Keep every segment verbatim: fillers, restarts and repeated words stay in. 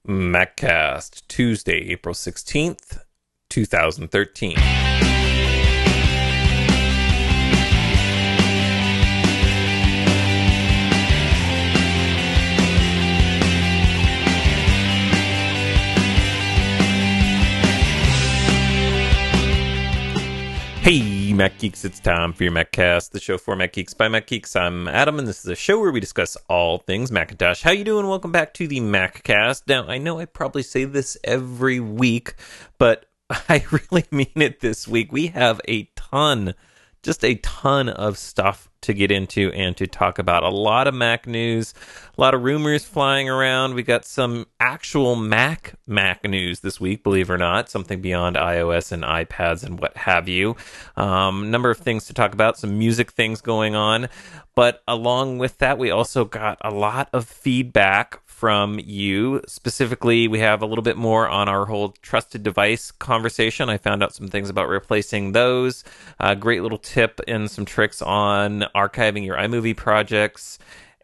MacCast, Tuesday, April sixteenth, two thousand thirteen. Hey, Mac Geeks, it's time for your MacCast, the show for Mac Geeks by Mac Geeks. I'm Adam, and this is a show where we discuss all things Macintosh. How you doing? Welcome back to the MacCast. Now, I know I probably say this every week, but I really mean it this week. We have a ton, just a ton of stuff to get into and to talk about. A lot of Mac news, a lot of rumors flying around. We got some actual Mac Mac news this week, believe it or not, something beyond iOS and iPads and what have you. Um, number of things to talk about, some music things going on. But along with that, we also got a lot of feedback from you. Specifically, we have a little bit more on our whole trusted device conversation. I found out some things about replacing those. A great little tip and some tricks on archiving your iMovie projects,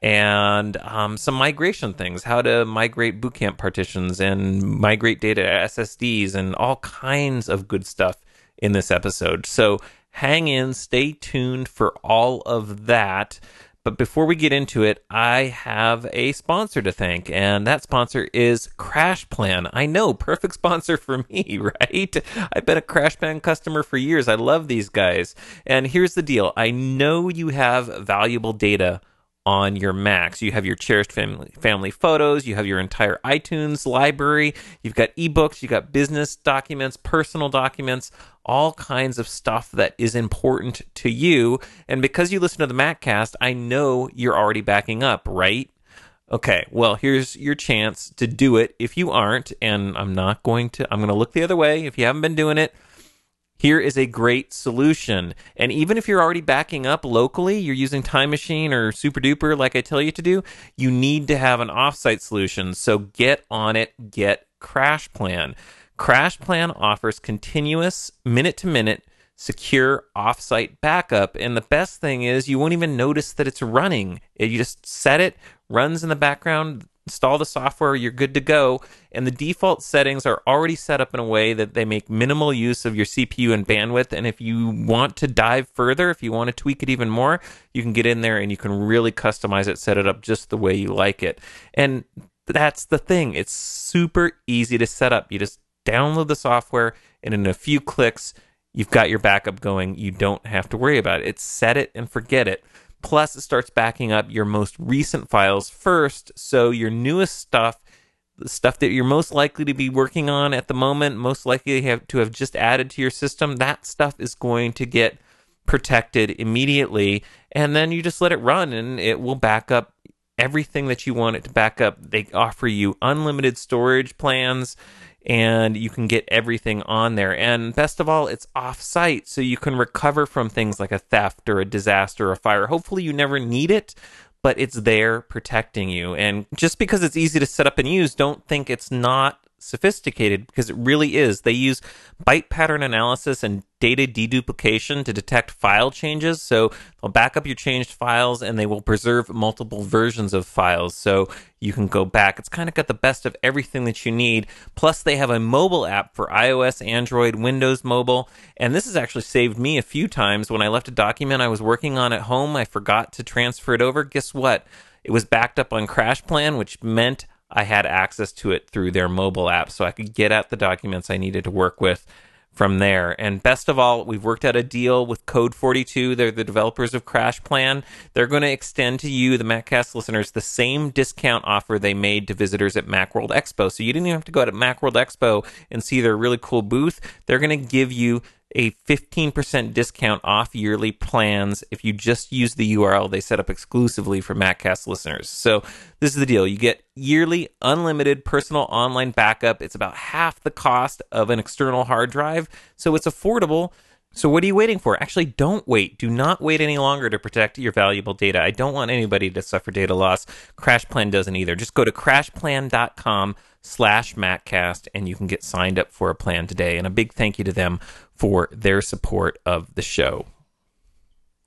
and um, some migration things, how to migrate Boot Camp partitions and migrate data to S S Ds and all kinds of good stuff in this episode. So hang in, stay tuned for all of that. But before we get into it, I have a sponsor to thank, and that sponsor is CrashPlan. I know, perfect sponsor for me, right? I've been a CrashPlan customer for years. I love these guys. And here's the deal. I know you have valuable data on your Macs. You have your cherished family family photos, you have your entire iTunes library, you've got ebooks, you got business documents, personal documents, all kinds of stuff that is important to you. And because you listen to the MacCast, I know you're already backing up, right? Okay, well, here's your chance to do it if you aren't, and I'm not going to, I'm going to look the other way if you haven't been doing it. Here is a great solution. And even if you're already backing up locally, you're using Time Machine or Super Duper like I tell you to do, you need to have an offsite solution. So get on it, get CrashPlan. CrashPlan offers continuous, minute-to-minute, secure offsite backup. And the best thing is you won't even notice that it's running. You just set it, runs in the background, install the software, you're good to go, and the default settings are already set up in a way that they make minimal use of your C P U and bandwidth. And if you want to dive further, if you want to tweak it even more, you can get in there and you can really customize it, set it up just the way you like it. And that's the thing. It's super easy to set up. You just download the software, and in a few clicks, you've got your backup going. You don't have to worry about it. It's set it and forget it. Plus, it starts backing up your most recent files first, so your newest stuff, the stuff that you're most likely to be working on at the moment, most likely to have, to have just added to your system, that stuff is going to get protected immediately, and then you just let it run, and it will back up everything that you want it to back up. They offer you unlimited storage plans, and you can get everything on there. And best of all, it's off-site, so you can recover from things like a theft or a disaster or a fire. Hopefully you never need it, but it's there protecting you. And just because it's easy to set up and use, don't think it's not sophisticated, because it really is. They use byte pattern analysis and data deduplication to detect file changes. So they'll back up your changed files, and they will preserve multiple versions of files, so you can go back. It's kind of got the best of everything that you need. Plus, they have a mobile app for iOS, Android, Windows Mobile, and this has actually saved me a few times. When I left a document I was working on at home, I forgot to transfer it over. Guess what? It was backed up on CrashPlan, which meant I had access to it through their mobile app, so I could get at the documents I needed to work with from there. And best of all, we've worked out a deal with Code forty-two. They're the developers of CrashPlan. They're going to extend to you, the MacCast listeners, the same discount offer they made to visitors at Macworld Expo. So you didn't even have to go to Macworld Expo and see their really cool booth. They're going to give you a fifteen percent discount off yearly plans if you just use the U R L they set up exclusively for MacCast listeners. So this is the deal. You get yearly unlimited personal online backup. It's about half the cost of an external hard drive, so it's affordable. So what are you waiting for? Actually, don't wait. Do not wait any longer to protect your valuable data. I don't want anybody to suffer data loss. CrashPlan doesn't either. Just go to crashplan.com slash MacCast, and you can get signed up for a plan today. And a big thank you to them for their support of the show.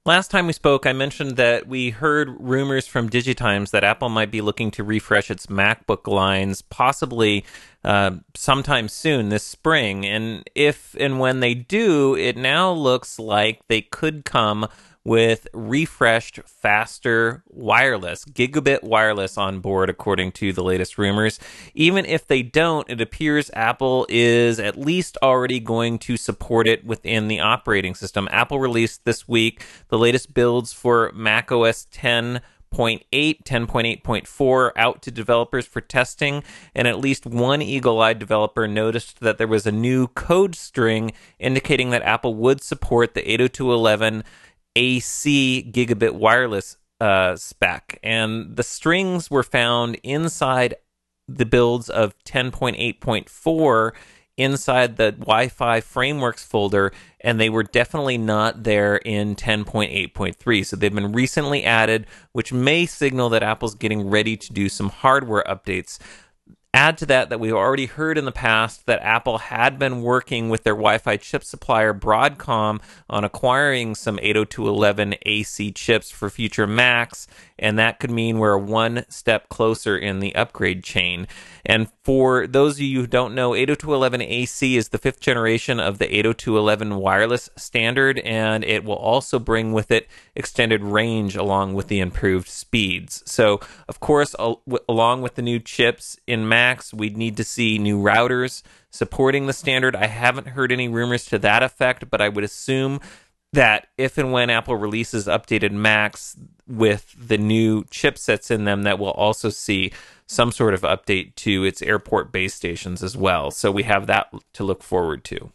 Last time we spoke, I mentioned that we heard rumors from Digitimes that Apple might be looking to refresh its MacBook lines, possibly uh, sometime soon this spring. And if and when they do, it now looks like they could come with refreshed, faster wireless, gigabit wireless on board, according to the latest rumors. Even if they don't, it appears Apple is at least already going to support it within the operating system. Apple released this week the latest builds for macOS ten point eight, ten point eight point four out to developers for testing, and at least one eagle-eyed developer noticed that there was a new code string indicating that Apple would support the eight oh two dot eleven A C gigabit wireless uh, spec, and the strings were found inside the builds of ten point eight point four inside the Wi-Fi frameworks folder, and they were definitely not there in ten point eight point three. So they've been recently added, which may signal that Apple's getting ready to do some hardware updates. Add to that that we've already heard in the past that Apple had been working with their Wi-Fi chip supplier Broadcom on acquiring some eight oh two dot eleven A C chips for future Macs, and that could mean we're one step closer in the upgrade chain. And for those of you who don't know, eight oh two dot eleven A C is the fifth generation of the eight oh two dot eleven wireless standard, and it will also bring with it extended range along with the improved speeds. So, of course, al- w- along with the new chips in Macs, we'd need to see new routers supporting the standard. I haven't heard any rumors to that effect, but I would assume that if and when Apple releases updated Macs with the new chipsets in them, that we'll also see some sort of update to its airport base stations as well. So we have that to look forward to.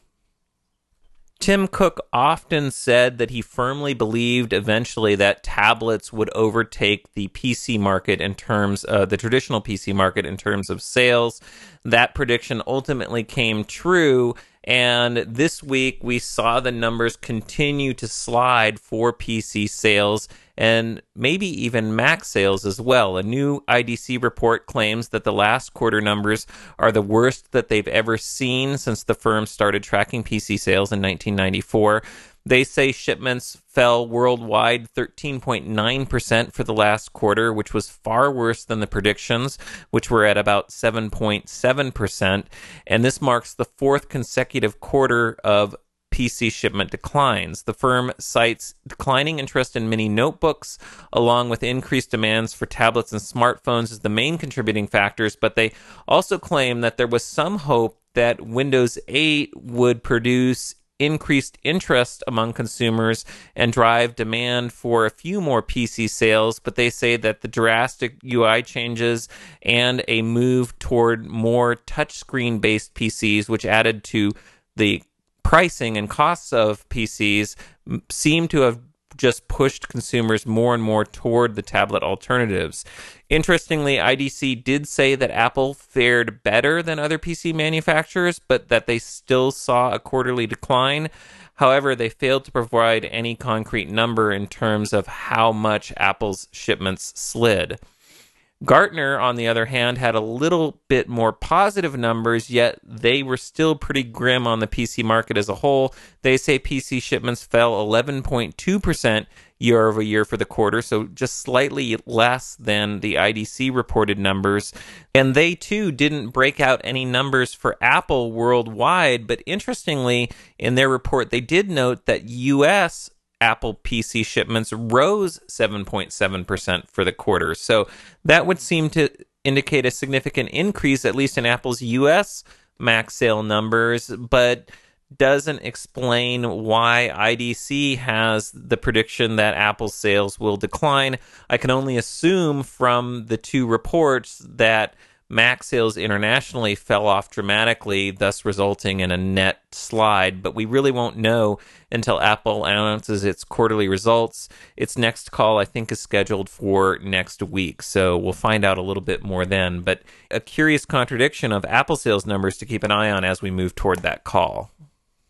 Tim Cook often said that he firmly believed eventually that tablets would overtake the P C market in terms of the traditional P C market in terms of sales. That prediction ultimately came true, and this week we saw the numbers continue to slide for P C sales and maybe even Mac sales as well. A new I D C report claims that the last quarter numbers are the worst that they've ever seen since the firm started tracking P C sales in nineteen ninety-four. They say shipments fell worldwide thirteen point nine percent for the last quarter, which was far worse than the predictions, which were at about seven point seven percent. And this marks the fourth consecutive quarter of P C shipment declines. The firm cites declining interest in mini notebooks, along with increased demands for tablets and smartphones as the main contributing factors, but they also claim that there was some hope that Windows eight would produce increased interest among consumers and drive demand for a few more P C sales, but they say that the drastic U I changes and a move toward more touchscreen-based P Cs, which added to the pricing and costs of P Cs, seem to have just pushed consumers more and more toward the tablet alternatives. Interestingly, I D C did say that Apple fared better than other P C manufacturers, but that they still saw a quarterly decline. However, they failed to provide any concrete number in terms of how much Apple's shipments slid. Gartner, on the other hand, had a little bit more positive numbers, yet they were still pretty grim on the P C market as a whole. They say P C shipments fell eleven point two percent year over year for the quarter, so just slightly less than the I D C reported numbers. And they, too, didn't break out any numbers for Apple worldwide, but interestingly, in their report, they did note that U S Apple P C shipments rose seven point seven percent for the quarter. So that would seem to indicate a significant increase, at least in Apple's U S Mac sale numbers, but doesn't explain why I D C has the prediction that Apple's sales will decline. I can only assume from the two reports that Mac sales internationally fell off dramatically, thus resulting in a net slide, but we really won't know until Apple announces its quarterly results. Its next call, I think, is scheduled for next week, so we'll find out a little bit more then. But a curious contradiction of Apple sales numbers to keep an eye on as we move toward that call.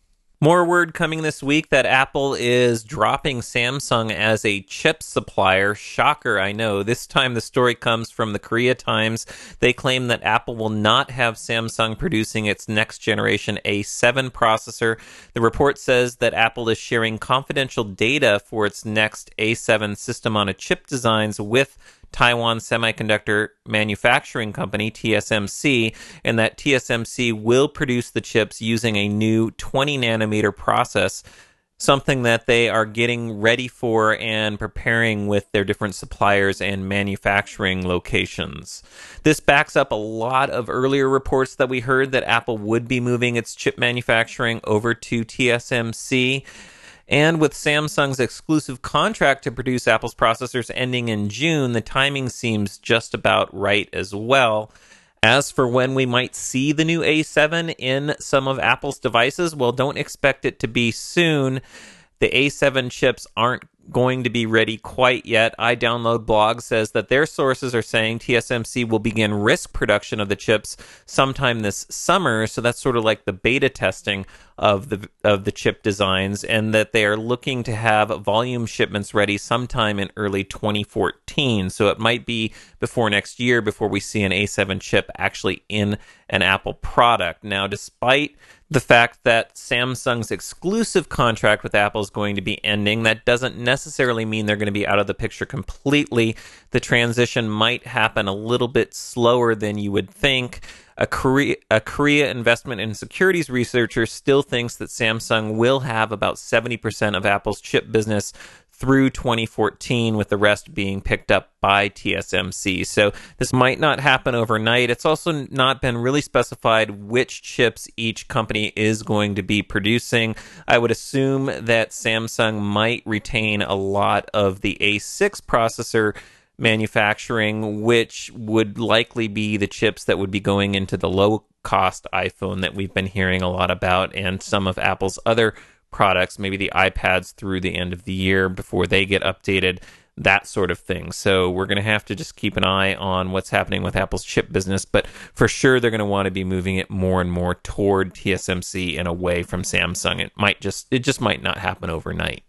More word coming this week that Apple is dropping Samsung as a chip supplier. Shocker, I know. This time the story comes from the Korea Times. They claim that Apple will not have Samsung producing its next generation A seven processor. The report says that Apple is sharing confidential data for its next A seven system on a chip designs with Taiwan Semiconductor Manufacturing Company, T S M C, and that T S M C will produce the chips using a new twenty nanometer process, something that they are getting ready for and preparing with their different suppliers and manufacturing locations. This backs up a lot of earlier reports that we heard that Apple would be moving its chip manufacturing over to T S M C. And with Samsung's exclusive contract to produce Apple's processors ending in June, the timing seems just about right as well. As for when we might see the new A seven in some of Apple's devices, well, don't expect it to be soon. The A seven chips aren't going to be ready quite yet. iDownloadBlog says that their sources are saying T S M C will begin risk production of the chips sometime this summer, so that's sort of like the beta testing of the of the chip designs, and that they are looking to have volume shipments ready sometime in early twenty fourteen. So it might be before next year before we see an A seven chip actually in an Apple product. Now, despite the fact that Samsung's exclusive contract with Apple is going to be ending, that doesn't necessarily mean they're going to be out of the picture completely. The transition might happen a little bit slower than you would think. A Korea, a Korea Investment and Securities researcher still thinks that Samsung will have about seventy percent of Apple's chip business through twenty fourteen, with the rest being picked up by T S M C. So this might not happen overnight. It's also not been really specified which chips each company is going to be producing. I would assume that Samsung might retain a lot of the A six processor manufacturing, which would likely be the chips that would be going into the low-cost iPhone that we've been hearing a lot about, and some of Apple's other products, maybe the iPads through the end of the year before they get updated, that sort of thing. So we're going to have to just keep an eye on what's happening with Apple's chip business, but for sure they're going to want to be moving it more and more toward T S M C and away from Samsung. It might just it just might not happen overnight.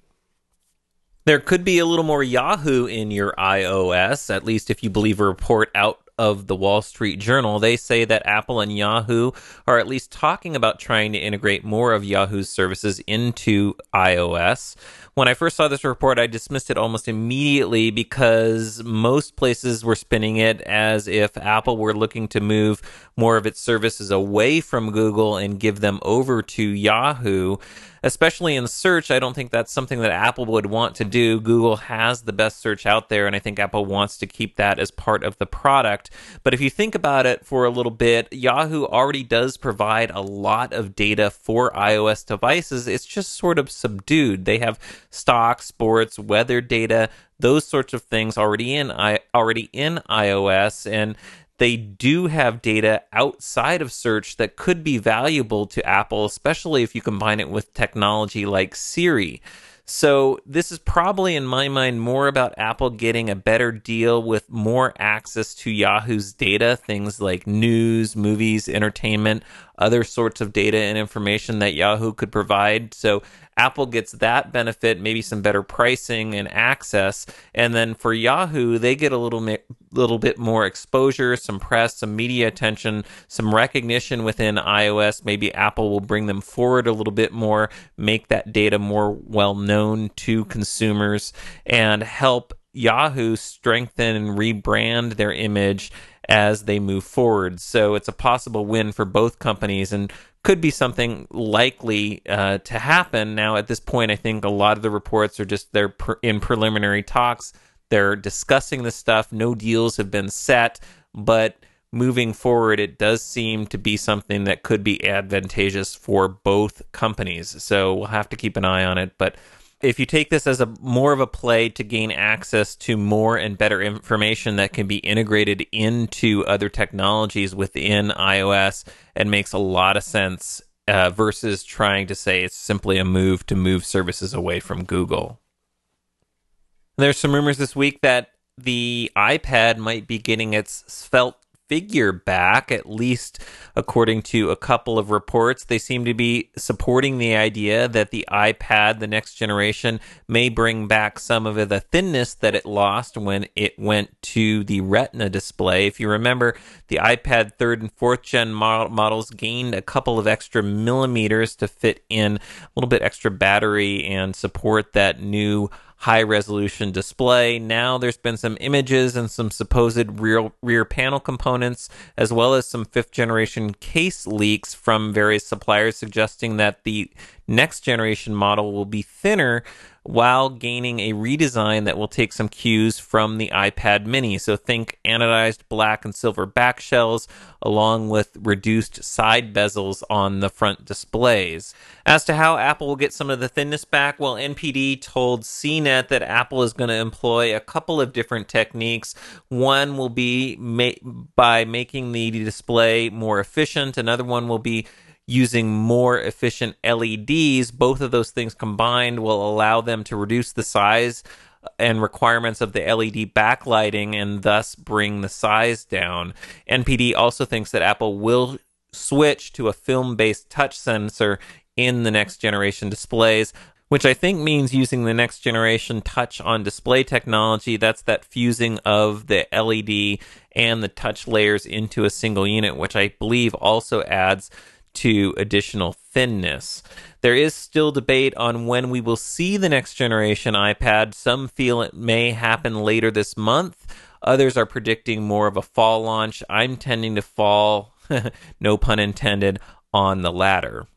There could be a little more Yahoo in your iOS, at least if you believe a report out of the Wall Street Journal. They say that Apple and Yahoo are at least talking about trying to integrate more of Yahoo's services into iOS. When I first saw this report, I dismissed it almost immediately because most places were spinning it as if Apple were looking to move more of its services away from Google and give them over to Yahoo. Especially in search, I don't think that's something that Apple would want to do. Google has the best search out there, and I think Apple wants to keep that as part of the product. But if you think about it for a little bit, Yahoo already does provide a lot of data for iOS devices. It's just sort of subdued. They have stock, sports, weather data, those sorts of things already in I already in iOS, and they do have data outside of search that could be valuable to Apple, especially if you combine it with technology like Siri. So this is probably, in my mind, more about Apple getting a better deal with more access to Yahoo's data, things like news, movies, entertainment, other sorts of data and information that Yahoo could provide. So Apple gets that benefit, maybe some better pricing and access. And then for Yahoo, they get a little, little bit more exposure, some press, some media attention, some recognition within iOS. Maybe Apple will bring them forward a little bit more, make that data more well known to consumers, and help Yahoo strengthen and rebrand their image as they move forward. So it's a possible win for both companies and could be something likely uh, to happen. Now, at this point, I think a lot of the reports are just they're per- in preliminary talks. They're discussing the stuff. No deals have been set, but moving forward, it does seem to be something that could be advantageous for both companies. So we'll have to keep an eye on it. But if you take this as a more of a play to gain access to more and better information that can be integrated into other technologies within iOS, it makes a lot of sense uh, versus trying to say it's simply a move to move services away from Google. There's some rumors this week that the iPad might be getting its felt figure back, at least according to a couple of reports. They seem to be supporting the idea that the iPad, the next generation, may bring back some of the thinness that it lost when it went to the Retina display. If you remember, the iPad third and fourth gen mod- models gained a couple of extra millimeters to fit in a little bit extra battery and support that new high-resolution display. Now there's been some images and some supposed rear, rear panel components, as well as some fifth-generation case leaks from various suppliers suggesting that the next-generation model will be thinner while gaining a redesign that will take some cues from the iPad mini. So think anodized black and silver back shells, along with reduced side bezels on the front displays. As to how Apple will get some of the thinness back, well, N P D told C net that Apple is going to employ a couple of different techniques. One will be ma- by making the display more efficient. Another one will be using more efficient L E Ds. Both of those things combined will allow them to reduce the size and requirements of the L E D backlighting and thus bring the size down. N P D also thinks that Apple will switch to a film-based touch sensor in the next generation displays, which I think means using the next generation touch on display technology. That's that fusing of the L E D and the touch layers into a single unit, which I believe also adds to additional thinness. There is still debate on when we will see the next generation iPad. Some feel it may happen later this month. Others are predicting more of a fall launch. I'm tending to fall, no pun intended, on the latter.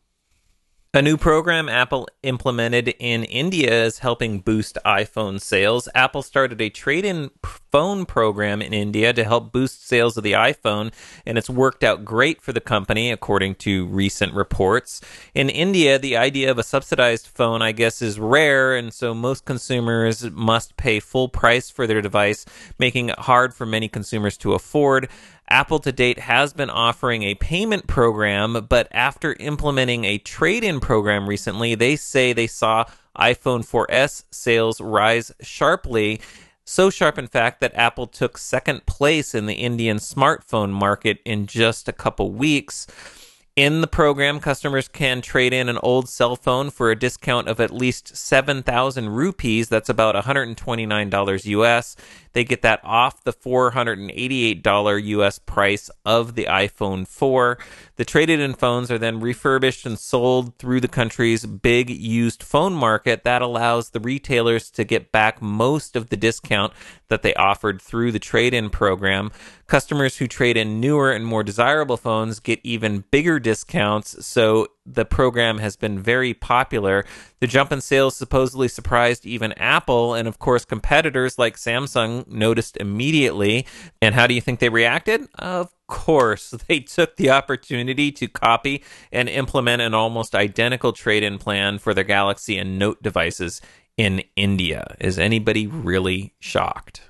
A new program Apple implemented in India is helping boost iPhone sales. Apple started a trade-in phone program in India to help boost sales of the iPhone, and it's worked out great for the company, according to recent reports. In India, the idea of a subsidized phone, I guess, is rare, and so most consumers must pay full price for their device, making it hard for many consumers to afford. Apple to date has been offering a payment program, but after implementing a trade-in program recently, they say they saw iPhone four S sales rise sharply. So sharp, in fact, that Apple took second place in the Indian smartphone market in just a couple weeks. In the program, customers can trade in an old cell phone for a discount of at least seven thousand rupees. That's about one hundred twenty-nine dollars U S. They get that off the four hundred eighty-eight dollars U S price of the iPhone four. The traded-in phones are then refurbished and sold through the country's big used phone market. That allows the retailers to get back most of the discount that they offered through the trade-in program. Customers who trade in newer and more desirable phones get even bigger discounts, so the program has been very popular. The jump in sales supposedly surprised even Apple, and of course competitors like Samsung noticed immediately. And how do you think they reacted? Of course, they took the opportunity to copy and implement an almost identical trade-in plan for their Galaxy and Note devices in India. Is anybody really shocked?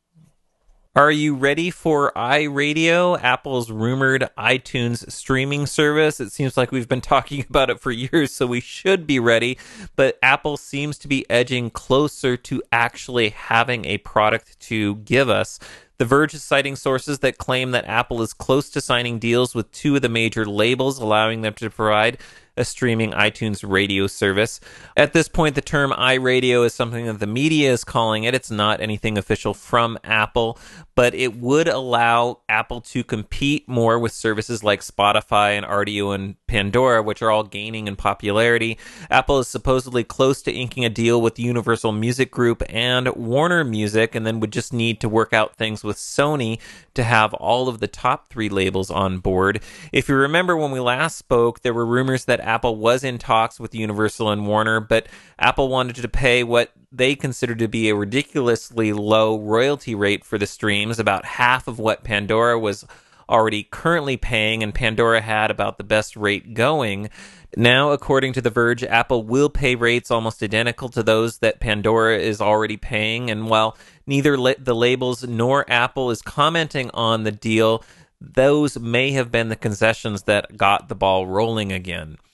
Are you ready for iRadio, Apple's rumored iTunes streaming service? It seems like we've been talking about it for years, so we should be ready. But Apple seems to be edging closer to actually having a product to give us. The Verge is citing sources that claim that Apple is close to signing deals with two of the major labels, allowing them to provide a streaming iTunes radio service. At this point, the term iRadio is something that the media is calling it. It's not anything official from Apple, but it would allow Apple to compete more with services like Spotify and Rdio and Pandora, which are all gaining in popularity. Apple is supposedly close to inking a deal with Universal Music Group and Warner Music, and then would just need to work out things with Sony to have all of the top three labels on board. If you remember when we last spoke, there were rumors that Apple was in talks with Universal and Warner, but Apple wanted to pay what they considered to be a ridiculously low royalty rate for the streams, about half of what Pandora was already currently paying, and Pandora had about the best rate going. Now, according to The Verge, Apple will pay rates almost identical to those that Pandora is already paying, and while neither la- the labels nor Apple is commenting on the deal, those may have been the concessions that got the ball rolling again.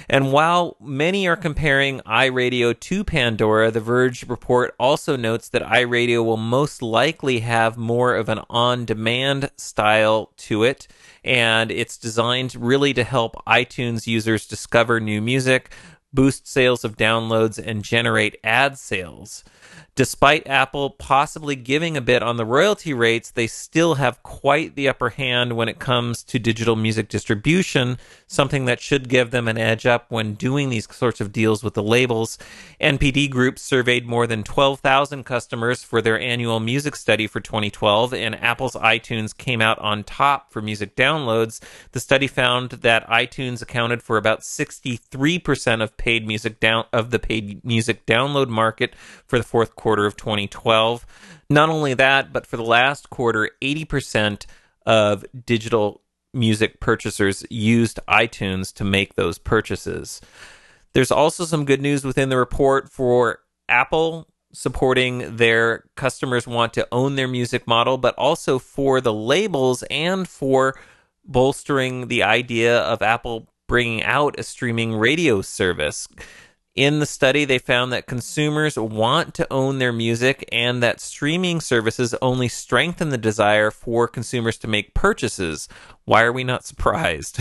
And while many are comparing iRadio to Pandora, the Verge report also notes that iRadio will most likely have more of an on-demand style to it, and it's designed really to help iTunes users discover new music, boost sales of downloads, and generate ad sales. Despite Apple possibly giving a bit on the royalty rates, they still have quite the upper hand when it comes to digital music distribution, something that should give them an edge up when doing these sorts of deals with the labels. N P D Group surveyed more than twelve thousand customers for their annual music study for twenty twelve, and Apple's iTunes came out on top for music downloads. The study found that iTunes accounted for about sixty-three percent of paid music down of the paid music download market for the fourth quarter of twenty twelve. Not only that, but for the last quarter, eighty percent of digital music purchasers used iTunes to make those purchases. There's also some good news within the report for Apple supporting their customers want to own their music model, but also for the labels and for bolstering the idea of Apple bringing out a streaming radio service. In the study, they found that consumers want to own their music and that streaming services only strengthen the desire for consumers to make purchases. Why are we not surprised?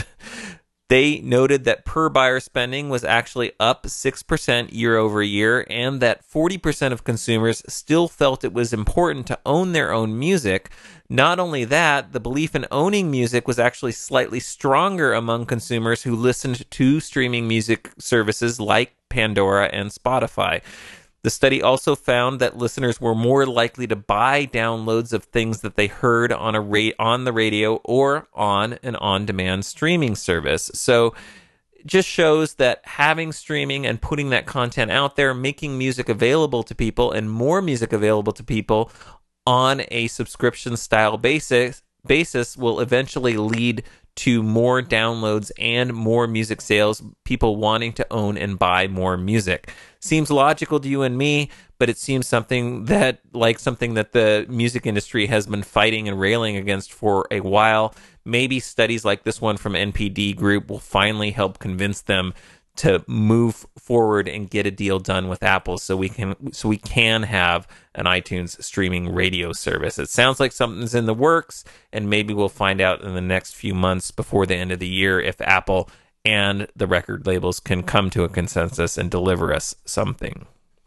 They noted that per buyer spending was actually up six percent year over year, and that forty percent of consumers still felt it was important to own their own music. Not only that, the belief in owning music was actually slightly stronger among consumers who listened to streaming music services like Pandora and Spotify. The study also found that listeners were more likely to buy downloads of things that they heard on a ra- on the radio or on an on-demand streaming service. So it just shows that having streaming and putting that content out there, making music available to people and more music available to people on a subscription style basis basis will eventually lead to more downloads and more music sales, people wanting to own and buy more music. Seems logical to you and me, but it seems something that, like something that the music industry has been fighting and railing against for a while. Maybe studies like this one from N P D Group will finally help convince them to move forward and get a deal done with Apple so we can so we can have an iTunes streaming radio service. It sounds like something's in the works, and maybe we'll find out in the next few months before the end of the year if Apple and the record labels can come to a consensus and deliver us something.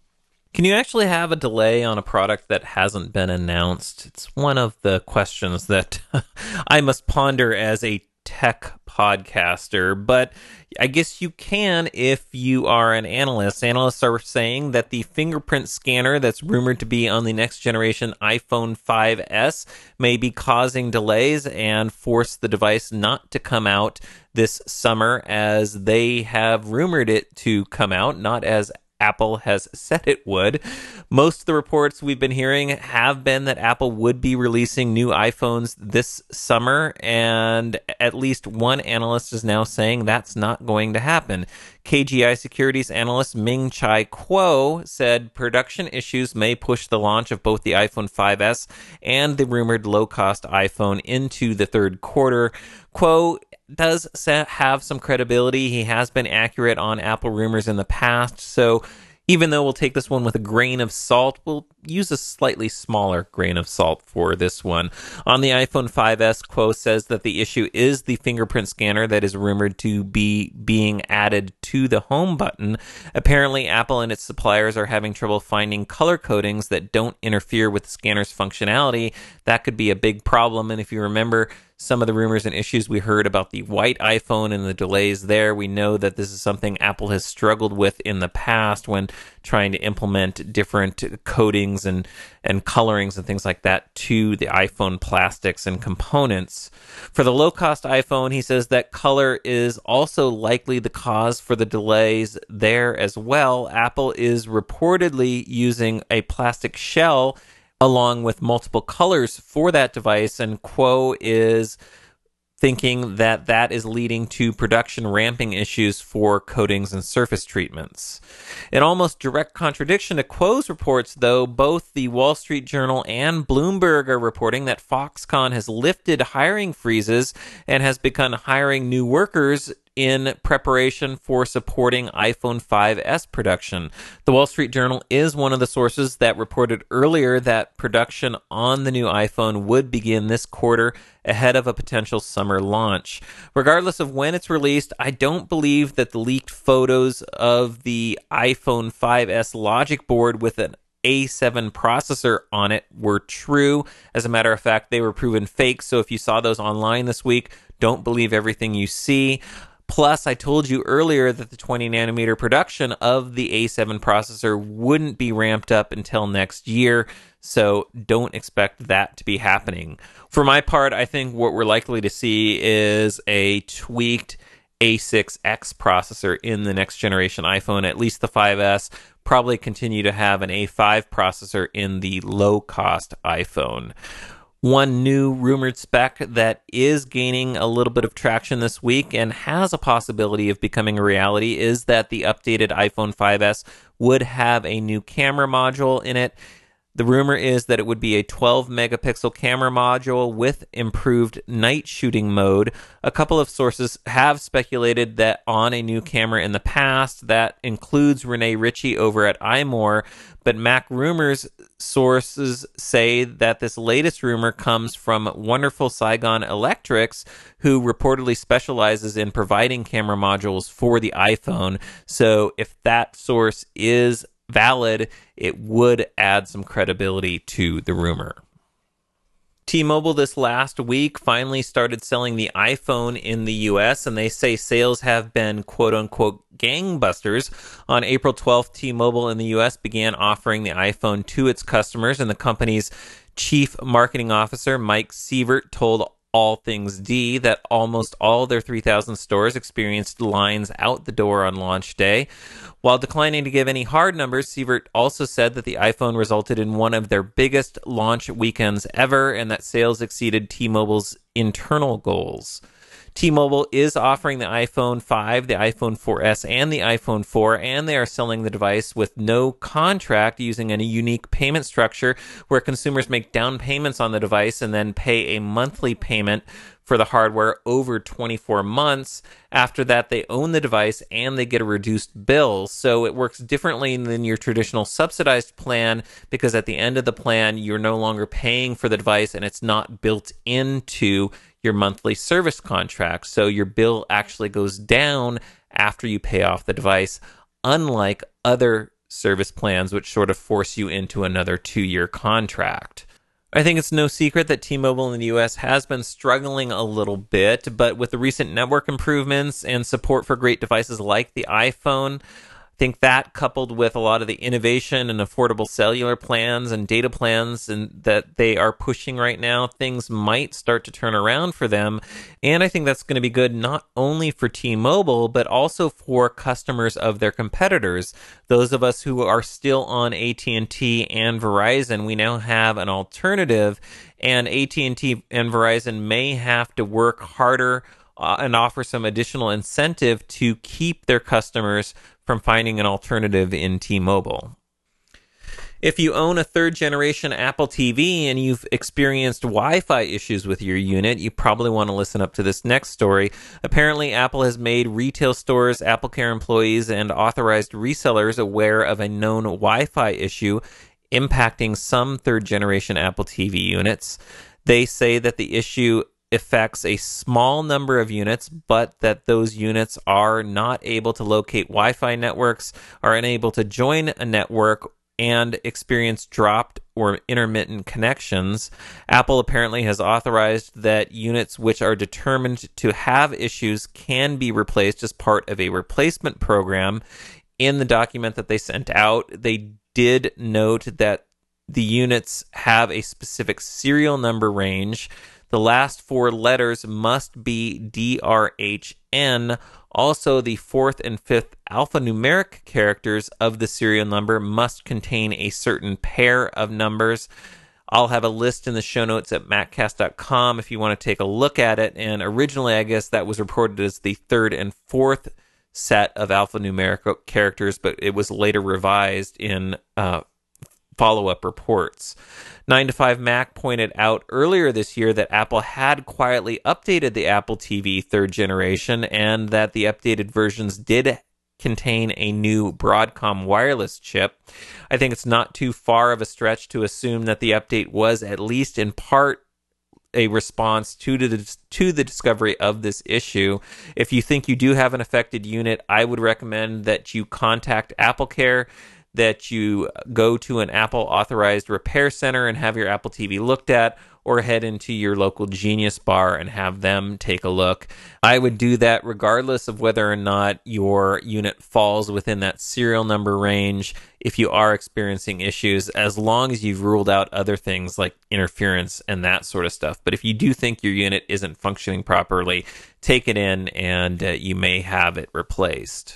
Can you actually have a delay on a product that hasn't been announced? It's one of the questions that I must ponder as a tech podcaster, but I guess you can if you are an analyst. Analysts are saying that the fingerprint scanner that's rumored to be on the next generation iPhone five S may be causing delays and force the device not to come out this summer as they have rumored it to come out, not as Apple has said it would. Most of the reports we've been hearing have been that Apple would be releasing new iPhones this summer, and at least one analyst is now saying that's not going to happen. K G I Securities analyst Ming-Chi Kuo said production issues may push the launch of both the iPhone five S and the rumored low-cost iPhone into the third quarter. Kuo does have some credibility. He has been accurate on Apple rumors in the past, so even though we'll take this one with a grain of salt, we'll use a slightly smaller grain of salt for this one. On the iPhone five S, Kuo says that the issue is the fingerprint scanner that is rumored to be being added to the home button. Apparently, Apple and its suppliers are having trouble finding color codings that don't interfere with the scanner's functionality. That could be a big problem, and if you remember some of the rumors and issues we heard about the white iPhone and the delays there, we know that this is something Apple has struggled with in the past when trying to implement different coatings and, and colorings and things like that to the iPhone plastics and components. For the low-cost iPhone, he says that color is also likely the cause for the delays there as well. Apple is reportedly using a plastic shell along with multiple colors for that device, and Kuo is thinking that that is leading to production ramping issues for coatings and surface treatments. In almost direct contradiction to Kuo's reports, though, both the Wall Street Journal and Bloomberg are reporting that Foxconn has lifted hiring freezes and has begun hiring new workers in preparation for supporting iPhone five S production. The Wall Street Journal is one of the sources that reported earlier that production on the new iPhone would begin this quarter ahead of a potential summer launch. Regardless of when it's released, I don't believe that the leaked photos of the iPhone five S logic board with an A seven processor on it were true. As a matter of fact, they were proven fake, so if you saw those online this week, don't believe everything you see. Plus, I told you earlier that the twenty nanometer production of the A seven processor wouldn't be ramped up until next year, so don't expect that to be happening. For my part, I think what we're likely to see is a tweaked A six X processor in the next generation iPhone, at least the five S. Probably continue to have an A five processor in the low-cost iPhone. One new rumored spec that is gaining a little bit of traction this week and has a possibility of becoming a reality is that the updated iPhone five S would have a new camera module in it. The rumor is that it would be a twelve megapixel camera module with improved night shooting mode. A couple of sources have speculated that on a new camera in the past. That includes Renee Ritchie over at iMore, but Mac Rumors sources say that this latest rumor comes from wonderful Saigon Electrics, who reportedly specializes in providing camera modules for the iPhone. So if that source is valid, it would add some credibility to the rumor. T-Mobile this last week finally started selling the iPhone in the U S, and they say sales have been quote-unquote gangbusters. On April twelfth, T-Mobile in the U S began offering the iPhone to its customers, and the company's chief marketing officer, Mike Sievert, told All Things D that almost all their three thousand stores experienced lines out the door on launch day. While declining to give any hard numbers, Sievert also said that the iPhone resulted in one of their biggest launch weekends ever and that sales exceeded T-Mobile's internal goals. T-Mobile is offering the iPhone five, the iPhone four S, and the iPhone four, and they are selling the device with no contract using a unique payment structure where consumers make down payments on the device and then pay a monthly payment for the hardware over twenty-four months. After that, they own the device and they get a reduced bill. So it works differently than your traditional subsidized plan because at the end of the plan, you're no longer paying for the device and it's not built into your monthly service contract. So your bill actually goes down after you pay off the device, unlike other service plans, which sort of force you into another two-year contract. I think it's no secret that T-Mobile in the U S has been struggling a little bit, but with the recent network improvements and support for great devices like the iPhone, I think that coupled with a lot of the innovation and affordable cellular plans and data plans and that they are pushing right now, things might start to turn around for them. And I think that's going to be good not only for T-Mobile, but also for customers of their competitors. Those of us who are still on A T and T and Verizon, we now have an alternative, and A T and T and Verizon may have to work harder uh, and offer some additional incentive to keep their customers from finding an alternative in T-Mobile. If you own a third generation Apple T V and you've experienced Wi-Fi issues with your unit, you probably want to listen up to this next story. Apparently, Apple has made retail stores, AppleCare employees, and authorized resellers aware of a known Wi-Fi issue impacting some third generation Apple T V units. They say that the issue affects a small number of units, but that those units are not able to locate Wi-Fi networks, are unable to join a network, and experience dropped or intermittent connections. Apple apparently has authorized that units which are determined to have issues can be replaced as part of a replacement program. In the document that they sent out, they did note that the units have a specific serial number range. The last four letters must be D R H N. Also, the fourth and fifth alphanumeric characters of the serial number must contain a certain pair of numbers. I'll have a list in the show notes at maccast dot com if you want to take a look at it. And originally, I guess that was reported as the third and fourth set of alphanumeric characters, but it was later revised in uh, follow-up reports. nine to five Mac pointed out earlier this year that Apple had quietly updated the Apple T V third generation and that the updated versions did contain a new Broadcom wireless chip. I think it's not too far of a stretch to assume that the update was at least in part a response to the to the discovery of this issue. If you think you do have an affected unit, I would recommend that you contact AppleCare, that you go to an Apple authorized repair center and have your Apple T V looked at, or head into your local Genius Bar and have them take a look. I would do that regardless of whether or not your unit falls within that serial number range if you are experiencing issues, as long as you've ruled out other things like interference and that sort of stuff. But if you do think your unit isn't functioning properly, take it in and uh, you may have it replaced.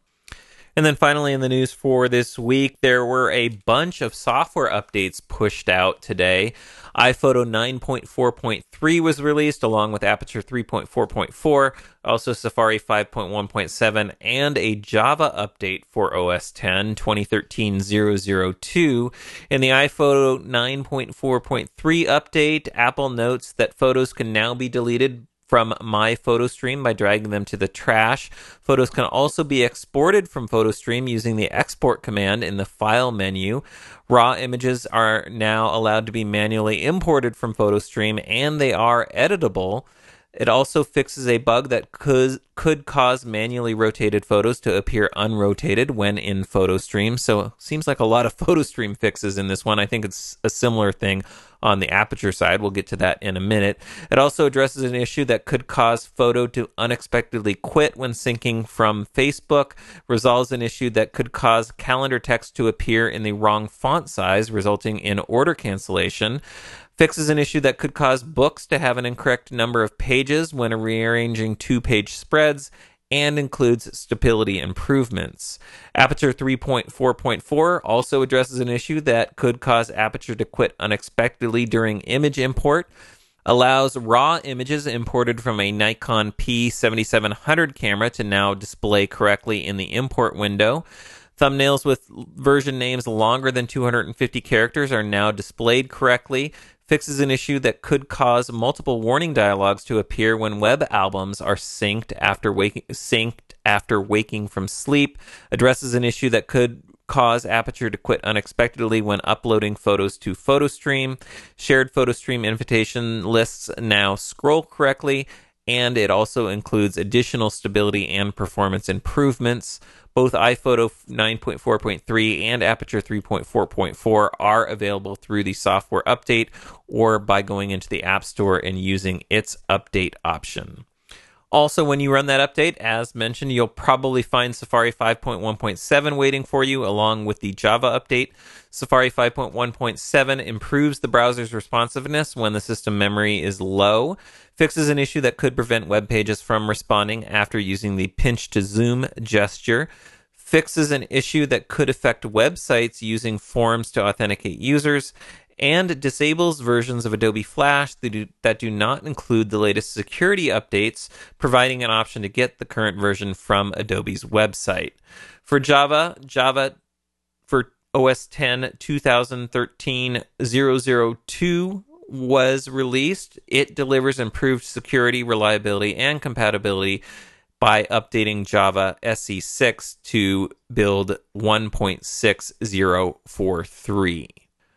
And then finally in the news for this week, there were a bunch of software updates pushed out today. iPhoto nine point four point three was released along with Aperture three point four point four, also Safari five point one point seven, and a Java update for O S ten twenty thirteen dash zero zero two. In the iPhoto nine point four point three update, Apple notes that photos can now be deleted from My PhotoStream by dragging them to the trash. Photos can also be exported from PhotoStream using the export command in the File menu. Raw images are now allowed to be manually imported from PhotoStream, and they are editable. It also fixes a bug that could, could cause manually rotated photos to appear unrotated when in PhotoStream. So it seems like a lot of PhotoStream fixes in this one. I think it's a similar thing on the Aperture side. We'll get to that in a minute. It also addresses an issue that could cause photo to unexpectedly quit when syncing from Facebook, resolves an issue that could cause calendar text to appear in the wrong font size, resulting in order cancellation, fixes an issue that could cause books to have an incorrect number of pages when rearranging two-page spreads, and includes stability improvements. Aperture three point four point four also addresses an issue that could cause Aperture to quit unexpectedly during image import, allows raw images imported from a Nikon P seventy-seven hundred camera to now display correctly in the import window. Thumbnails with version names longer than two hundred fifty characters are now displayed correctly, fixes an issue that could cause multiple warning dialogues to appear when web albums are synced after waking, synced after waking from sleep, addresses an issue that could cause Aperture to quit unexpectedly when uploading photos to PhotoStream. Shared PhotoStream invitation lists now scroll correctly, and it also includes additional stability and performance improvements. Both iPhoto nine point four point three and Aperture three point four point four are available through the software update or by going into the App Store and using its update option. Also, when you run that update, as mentioned, you'll probably find Safari five point one point seven waiting for you along with the Java update. Safari five point one point seven improves the browser's responsiveness when the system memory is low, fixes an issue that could prevent web pages from responding after using the pinch to zoom gesture, fixes an issue that could affect websites using forms to authenticate users, and disables versions of Adobe Flash that do, that do not include the latest security updates, providing an option to get the current version from Adobe's website. For Java, Java for O S ten twenty thirteen dash zero zero two was released. It delivers improved security, reliability, and compatibility by updating Java S E six to build one point six zero four three.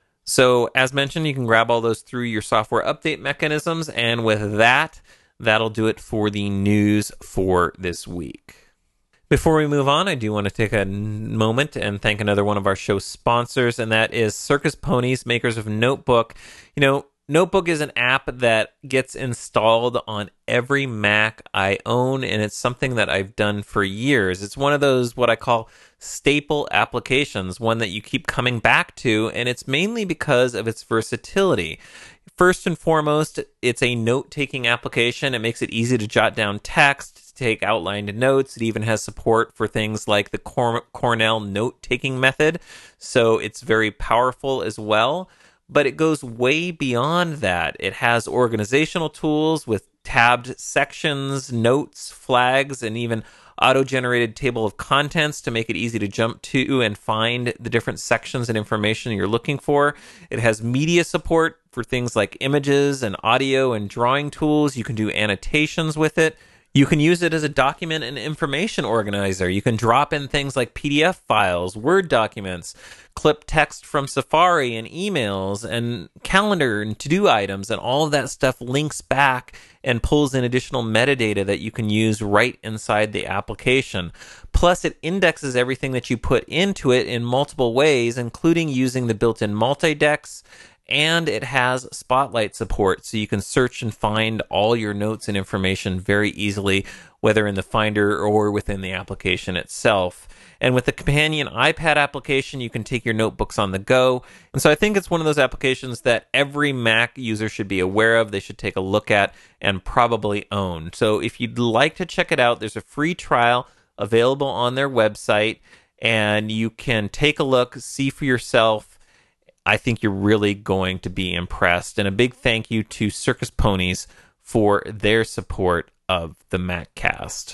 So, as mentioned, you can grab all those through your software update mechanisms, and with that, that'll do it for the news for this week. Before we move on, I do want to take a moment and thank another one of our show sponsors, and that is Circus Ponies, makers of Notebook. You know, Notebook is an app that gets installed on every Mac I own, and it's something that I've done for years. It's one of those, what I call staple applications, one that you keep coming back to, and it's mainly because of its versatility. First and foremost, it's a note-taking application. It makes it easy to jot down text, to take outlined notes. It even has support for things like the Cor- Cornell note-taking method, so it's very powerful as well. But it goes way beyond that. It has organizational tools with tabbed sections, notes, flags, and even auto-generated table of contents to make it easy to jump to and find the different sections and information you're looking for. It has media support for things like images and audio and drawing tools. You can do annotations with it. You can use it as a document and information organizer. You can drop in things like P D F files, Word documents, clip text from Safari and emails and calendar and to-do items, and all of that stuff links back and pulls in additional metadata that you can use right inside the application. Plus, it indexes everything that you put into it in multiple ways, including using the built-in multi-dex. And it has Spotlight support, so you can search and find all your notes and information very easily, whether in the Finder or within the application itself. And with the companion iPad application, you can take your notebooks on the go. And so I think it's one of those applications that every Mac user should be aware of, they should take a look at, and probably own. So if you'd like to check it out, there's a free trial available on their website, and you can take a look, see for yourself. I think you're really going to be impressed. And a big thank you to Circus Ponies for their support of the MacCast.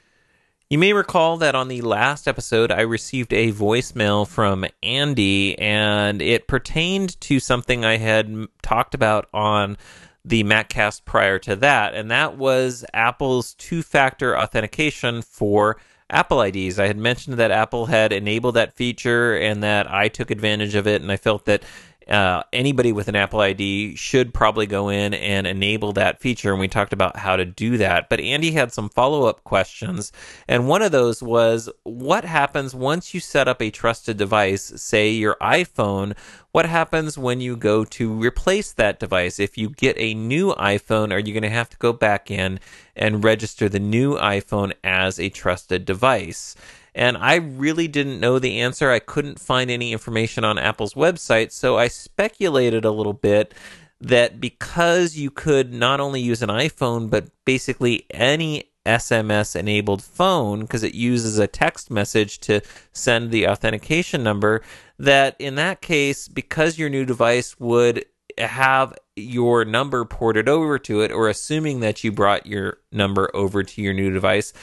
You may recall that on the last episode, I received a voicemail from Andy, and it pertained to something I had talked about on the MacCast prior to that, and that was Apple's two-factor authentication for Apple I Ds. I had mentioned that Apple had enabled that feature and that I took advantage of it, and I felt that uh, anybody with an Apple I D should probably go in and enable that feature, and we talked about how to do that. But Andy had some follow-up questions, and one of those was, what happens once you set up a trusted device, say your iPhone? What happens when you go to replace that device? If you get a new iPhone, are you going to have to go back in and register the new iPhone as a trusted device? And I really didn't know the answer. I couldn't find any information on Apple's website, so I speculated a little bit that because you could not only use an iPhone, but basically any S M S-enabled phone, because it uses a text message to send the authentication number, that in that case, because your new device would have your number ported over to it, or assuming that you brought your number over to your new device,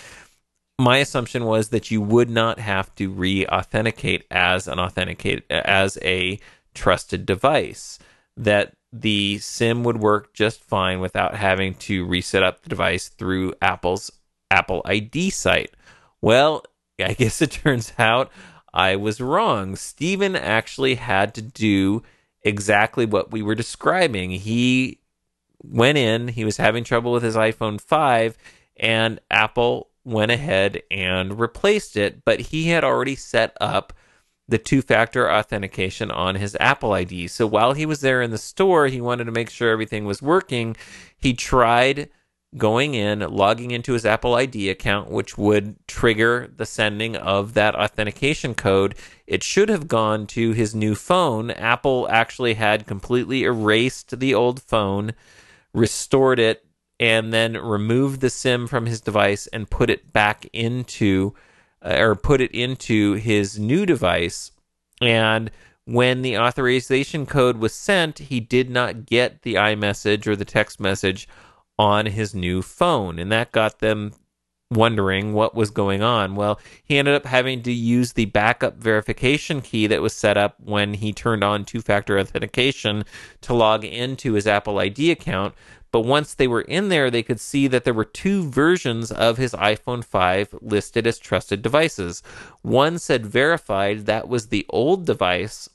my assumption was that you would not have to re-authenticate as an authenticate as a trusted device, that the SIM would work just fine without having to reset up the device through Apple's Apple I D site. Well, I guess it turns out I was wrong. Steven actually had to do exactly what we were describing. He went in, he was having trouble with his iPhone five, and Apple went ahead and replaced it, but he had already set up the two-factor authentication on his Apple I D. So while he was there in the store, he wanted to make sure everything was working. He tried going in, logging into his Apple I D account, which would trigger the sending of that authentication code. It should have gone to his new phone. Apple actually had completely erased the old phone, restored it, and then removed the SIM from his device and put it back into, uh, or put it into his new device. And when the authorization code was sent, he did not get the iMessage or the text message on his new phone, and that got them wondering what was going on. Well, he ended up having to use the backup verification key that was set up when he turned on two-factor authentication to log into his Apple I D account. But once they were in there, they could see that there were two versions of his iPhone five listed as trusted devices. One said verified, that was the old device,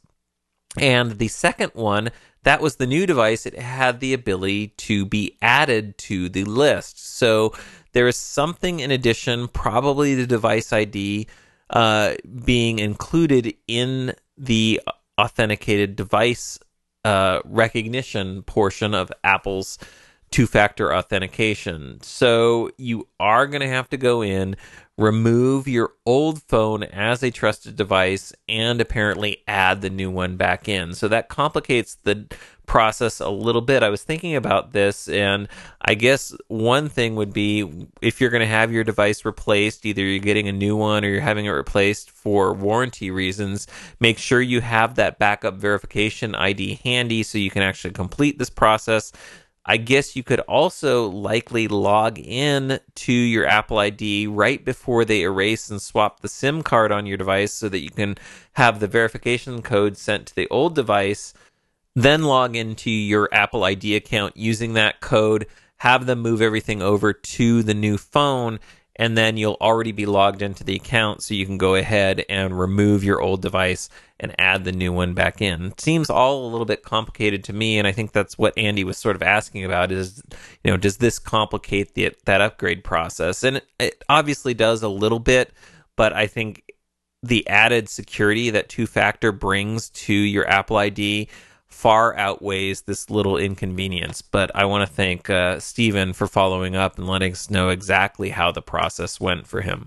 and the second one, that was the new device. It had the ability to be added to the list. So there is something in addition, probably the device I D uh, being included in the authenticated device uh, recognition portion of Apple's two-factor authentication. So you are going to have to go in, remove your old phone as a trusted device, and apparently add the new one back in. So that complicates the process a little bit. I was thinking about this, and I guess one thing would be, if you're going to have your device replaced, either you're getting a new one or you're having it replaced for warranty reasons, make sure you have that backup verification I D handy so you can actually complete this process. I guess you could also likely log in to your Apple I D right before they erase and swap the SIM card on your device so that you can have the verification code sent to the old device, then log into your Apple I D account using that code, have them move everything over to the new phone, and then you'll already be logged into the account so you can go ahead and remove your old device and add the new one back in. It seems all a little bit complicated to me, and I think that's what Andy was sort of asking about is, you know, does this complicate the, that upgrade process? And it, it obviously does a little bit, but I think the added security that two-factor brings to your Apple I D far outweighs this little inconvenience. But I want to thank uh, Stephen for following up and letting us know exactly how the process went for him.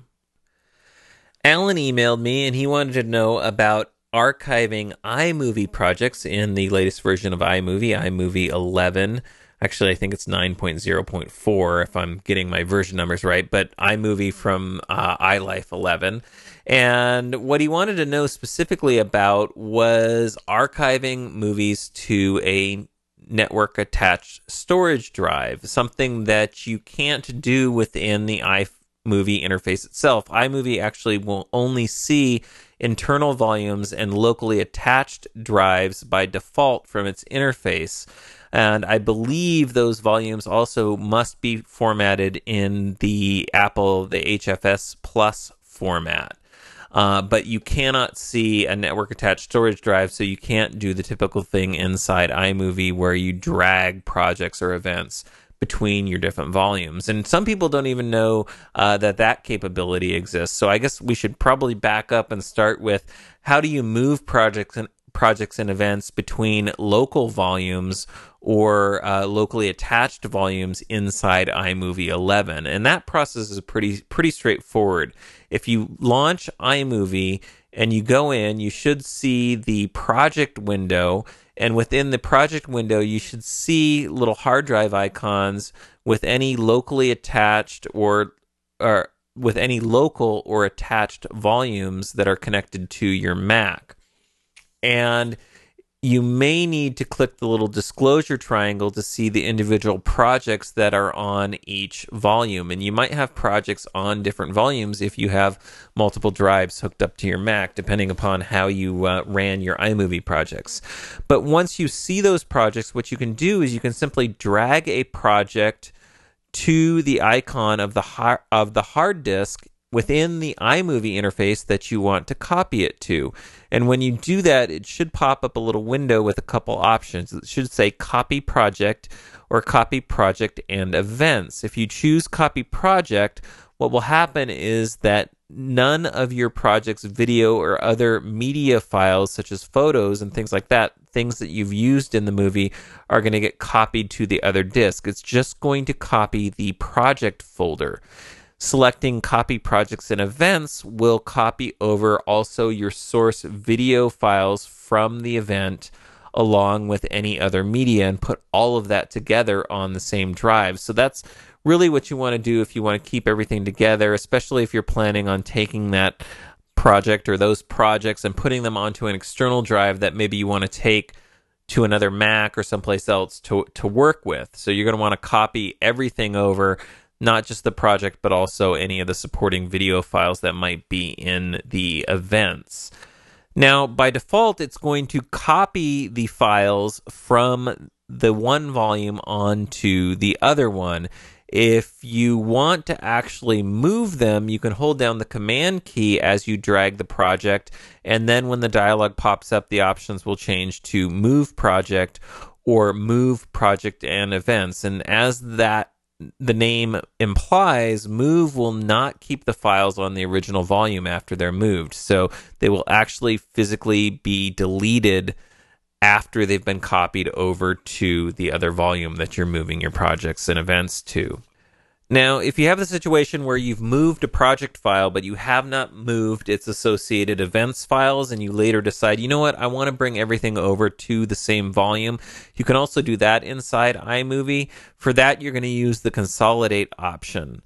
Alan emailed me and he wanted to know about archiving iMovie projects in the latest version of iMovie, iMovie eleven. Actually, I think it's nine point oh point four if I'm getting my version numbers right, but iMovie from uh, iLife eleven. And what he wanted to know specifically about was archiving movies to a network-attached storage drive, something that you can't do within the iMovie interface itself. iMovie actually will only see internal volumes and locally attached drives by default from its interface. And I believe those volumes also must be formatted in the Apple, the H F S Plus format. Uh, but you cannot see a network-attached storage drive, so you can't do the typical thing inside iMovie where you drag projects or events between your different volumes. And some people don't even know uh, that that capability exists. So I guess we should probably back up and start with how do you move projects and projects and events between local volumes or uh, locally attached volumes inside iMovie eleven. And that process is pretty pretty straightforward. If you launch iMovie and you go in, you should see the project window, and within the project window you should see little hard drive icons with any locally attached or or with any local or attached volumes that are connected to your Mac. And you may need to click the little disclosure triangle to see the individual projects that are on each volume. And you might have projects on different volumes if you have multiple drives hooked up to your Mac, depending upon how you uh, ran your iMovie projects. But once you see those projects, what you can do is you can simply drag a project to the icon of the har- of the hard disk within the iMovie interface that you want to copy it to. And when you do that, it should pop up a little window with a couple options. It should say Copy Project or Copy Project and Events. If you choose Copy Project, what will happen is that none of your project's video or other media files, such as photos and things like that, things that you've used in the movie, are going to get copied to the other disk. It's just going to copy the project folder. Selecting Copy Projects and Events will copy over also your source video files from the event along with any other media and put all of that together on the same drive. So that's really what you want to do if you want to keep everything together, especially if you're planning on taking that project or those projects and putting them onto an external drive that maybe you want to take to another Mac or someplace else to, to work with. So you're going to want to copy everything over, not just the project, but also any of the supporting video files that might be in the events. Now, by default, it's going to copy the files from the one volume onto the other one. If you want to actually move them, you can hold down the Command key as you drag the project, and then when the dialog pops up, the options will change to Move Project or Move Project and Events. And as that the name implies, Move will not keep the files on the original volume after they're moved. So they will actually physically be deleted after they've been copied over to the other volume that you're moving your projects and events to. Now, if you have the situation where you've moved a project file, but you have not moved its associated events files, and you later decide, you know what, I want to bring everything over to the same volume, you can also do that inside iMovie. For that, you're going to use the consolidate option.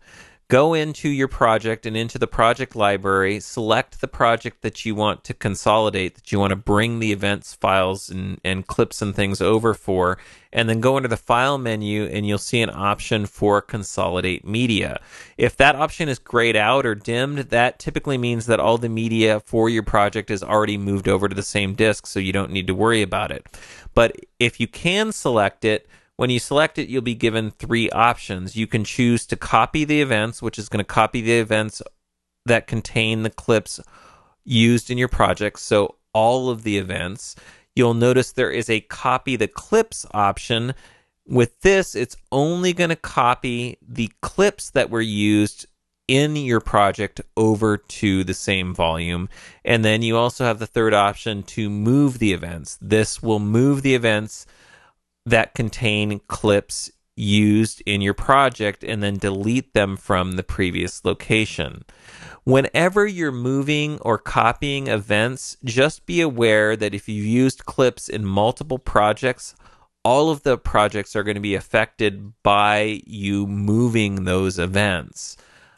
go into your project and into the project library, select the project that you want to consolidate, that you want to bring the events files and, and clips and things over for, and then go into the file menu and you'll see an option for consolidate media. If that option is grayed out or dimmed, that typically means that all the media for your project is already moved over to the same disk, so you don't need to worry about it. But if you can select it, when you select it, you'll be given three options. You can choose to copy the events, which is going to copy the events that contain the clips used in your project, so all of the events. You'll notice there is a copy the clips option. With this, it's only going to copy the clips that were used in your project over to the same volume. And then you also have the third option to move the events. This will move the events that contain clips used in your project and then delete them from the previous location. Whenever you're moving or copying events, just be aware that if you've used clips in multiple projects, all of the projects are going to be affected by you moving those events.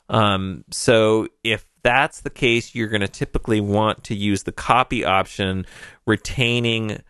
Um, so if that's the case, you're going to typically want to use the copy option, retaining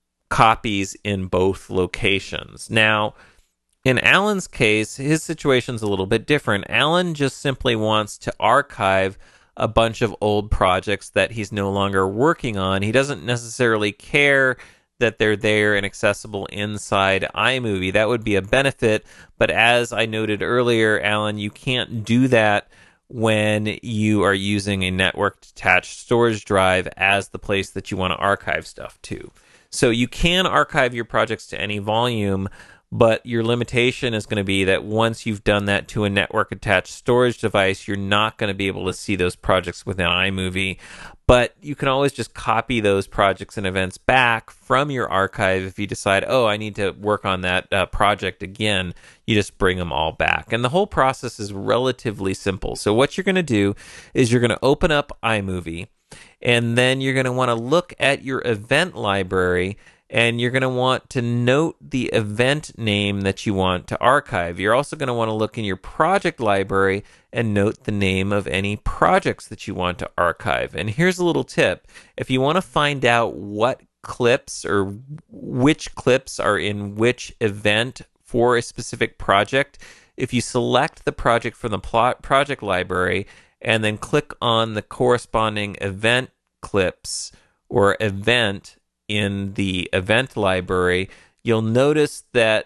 copies in both locations. Now, in Alan's case, his situation's a little bit different. Alan just simply wants to archive a bunch of old projects that he's no longer working on. He doesn't necessarily care that they're there and accessible inside iMovie. That would be a benefit, but as I noted earlier, Alan, you can't do that when you are using a networked attached storage drive as the place that you want to archive stuff to. So you can archive your projects to any volume, but your limitation is going to be that once you've done that to a network attached storage device, you're not going to be able to see those projects within iMovie. But you can always just copy those projects and events back from your archive if you decide, oh, I need to work on that uh, project again. You just bring them all back. And the whole process is relatively simple. So what you're going to do is you're going to open up iMovie, and then you're going to want to look at your event library, and you're going to want to note the event name that you want to archive. You're also going to want to look in your project library and note the name of any projects that you want to archive. And here's a little tip. If you want to find out what clips or which clips are in which event for a specific project, if you select the project from the plot project library and then click on the corresponding event clips or event in the event library, you'll notice that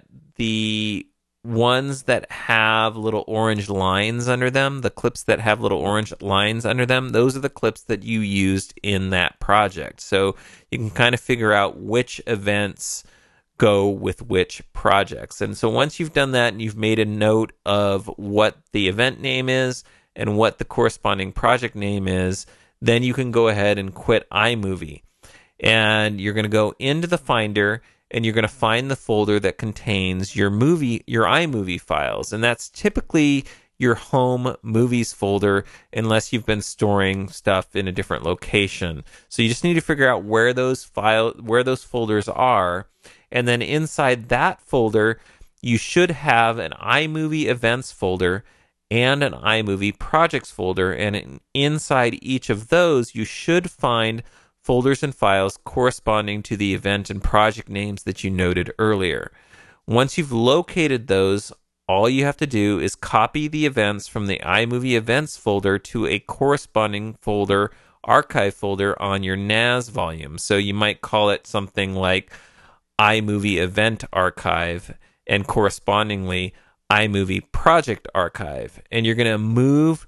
the ones that have little orange lines under them, the clips that have little orange lines under them, those are the clips that you used in that project. So you can kind of figure out which events go with which projects. And so once you've done that and you've made a note of what the event name is and what the corresponding project name is, then you can go ahead and quit iMovie. And you're going to go into the Finder and you're going to find the folder that contains your movie, your iMovie files. And that's typically your home movies folder unless you've been storing stuff in a different location. So you just need to figure out where those file where those folders are. And then inside that folder, you should have an iMovie events folder and an iMovie projects folder. And inside each of those, you should find folders and files corresponding to the event and project names that you noted earlier. Once you've located those, all you have to do is copy the events from the iMovie events folder to a corresponding folder, archive folder on your N A S volume. So you might call it something like iMovie event archive and correspondingly iMovie project archive. And you're going to move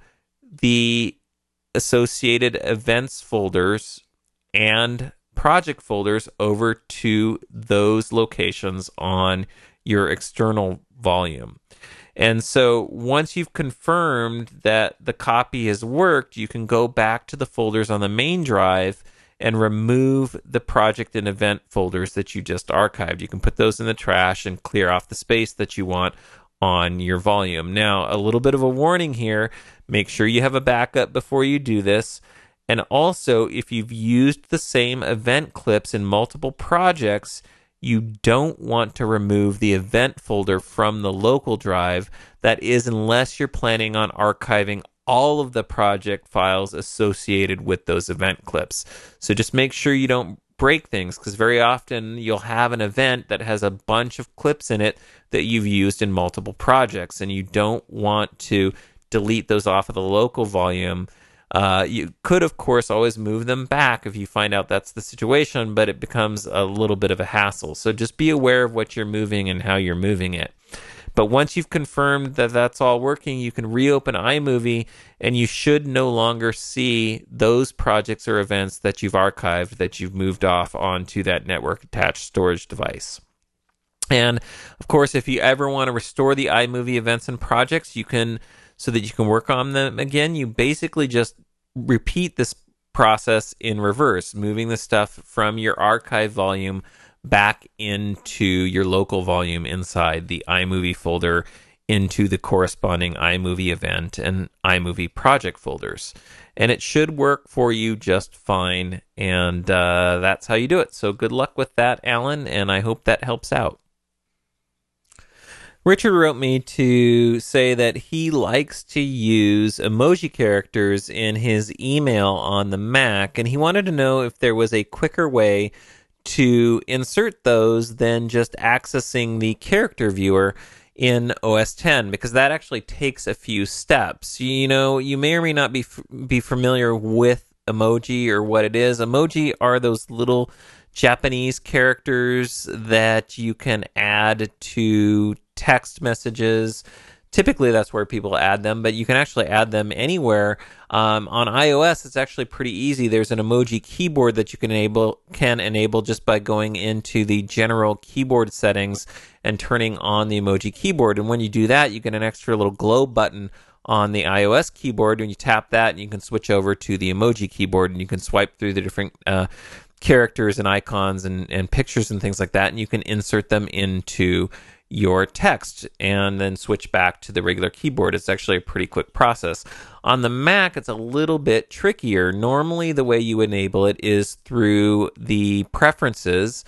the associated events folders and project folders over to those locations on your external volume. And so once you've confirmed that the copy has worked, you can go back to the folders on the main drive and remove the project and event folders that you just archived. You can put those in the trash and clear off the space that you want on your volume. Now, a little bit of a warning here. Make sure you have a backup before you do this. And also, if you've used the same event clips in multiple projects, you don't want to remove the event folder from the local drive. That is, unless you're planning on archiving all of the project files associated with those event clips. So just make sure you don't break things, because very often you'll have an event that has a bunch of clips in it that you've used in multiple projects, and you don't want to delete those off of the local volume. Uh, you could, of course, always move them back if you find out that's the situation, but it becomes a little bit of a hassle. So just be aware of what you're moving and how you're moving it. But once you've confirmed that that's all working, you can reopen iMovie, and you should no longer see those projects or events that you've archived that you've moved off onto that network attached storage device. And of course, if you ever want to restore the iMovie events and projects, you can, so that you can work on them again, you basically just repeat this process in reverse, moving the stuff from your archive volume back into your local volume inside the iMovie folder, into the corresponding iMovie event and iMovie project folders. And it should work for you just fine. And uh, that's how you do it. So good luck with that, Alan, and I hope that helps out. Richard wrote me to say that he likes to use emoji characters in his email on the Mac, and he wanted to know if there was a quicker way to insert those than just accessing the character viewer in O S ten, because that actually takes a few steps. You know, you may or may not be f- be familiar with emoji or what it is. Emoji are those little Japanese characters that you can add to text messages. Typically, that's where people add them, but you can actually add them anywhere. Um, on iOS, it's actually pretty easy. There's an emoji keyboard that you can enable can enable just by going into the general keyboard settings and turning on the emoji keyboard. And when you do that, you get an extra little glow button on the iOS keyboard. When you tap that, and you can switch over to the emoji keyboard, and you can swipe through the different uh, characters and icons and, and pictures and things like that, and you can insert them into your text and then switch back to the regular keyboard. It's actually a pretty quick process. On the Mac, it's a little bit trickier. Normally, the way you enable it is through the preferences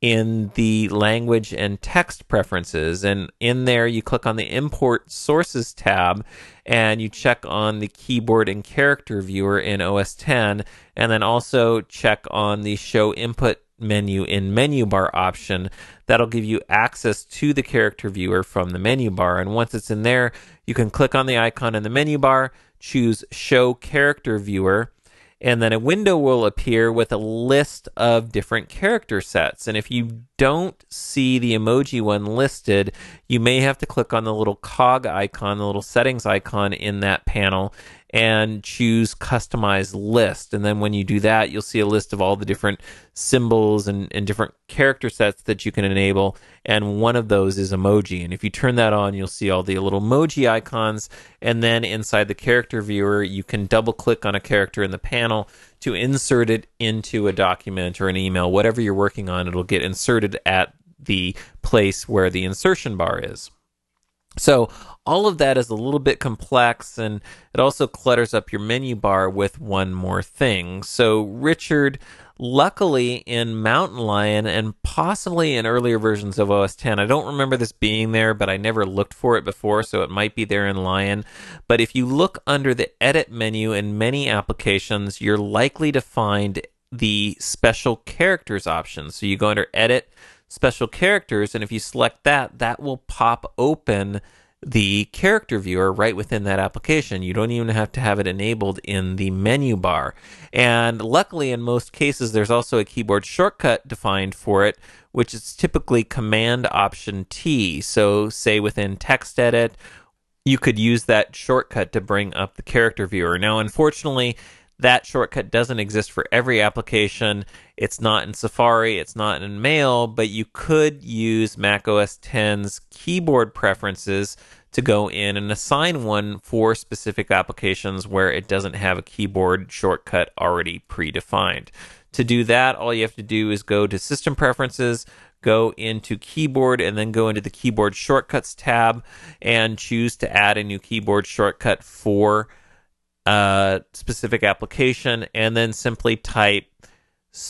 in the language and text preferences. And in there, you click on the Import Sources tab, and you check on the keyboard and character viewer in O S ten, and then also check on the Show Input menu in menu bar option. That'll give you access to the character viewer from the menu bar. And once it's in there, you can click on the icon in the menu bar, choose Show Character Viewer, and then a window will appear with a list of different character sets. And if you don't see the emoji one listed, you may have to click on the little cog icon, the little settings icon in that panel, and choose Customize List. And then when you do that, you'll see a list of all the different symbols and, and different character sets that you can enable. And one of those is emoji. And if you turn that on, you'll see all the little emoji icons. And then inside the character viewer, you can double click on a character in the panel to insert it into a document or an email. Whatever you're working on, it'll get inserted at the place where the insertion bar is. So all of that is a little bit complex, and it also clutters up your menu bar with one more thing. So Richard, luckily in Mountain Lion and possibly in earlier versions of O S ten, I don't remember this being there, but I never looked for it before, so it might be there in Lion. But if you look under the Edit menu in many applications, you're likely to find the Special Characters option. So you go under Edit, Special Characters, and if you select that, that will pop open the character viewer right within that application. You don't even have to have it enabled in the menu bar. And luckily, in most cases, there's also a keyboard shortcut defined for it, which is typically Command Option T. So say within Text Edit, you could use that shortcut to bring up the character viewer. Now, unfortunately, that shortcut doesn't exist for every application. It's not in Safari, it's not in Mail, but you could use Mac O S ten's keyboard preferences to go in and assign one for specific applications where it doesn't have a keyboard shortcut already predefined. To do that, all you have to do is go to System Preferences, go into Keyboard, and then go into the Keyboard Shortcuts tab and choose to add a new keyboard shortcut for a specific application, and then simply type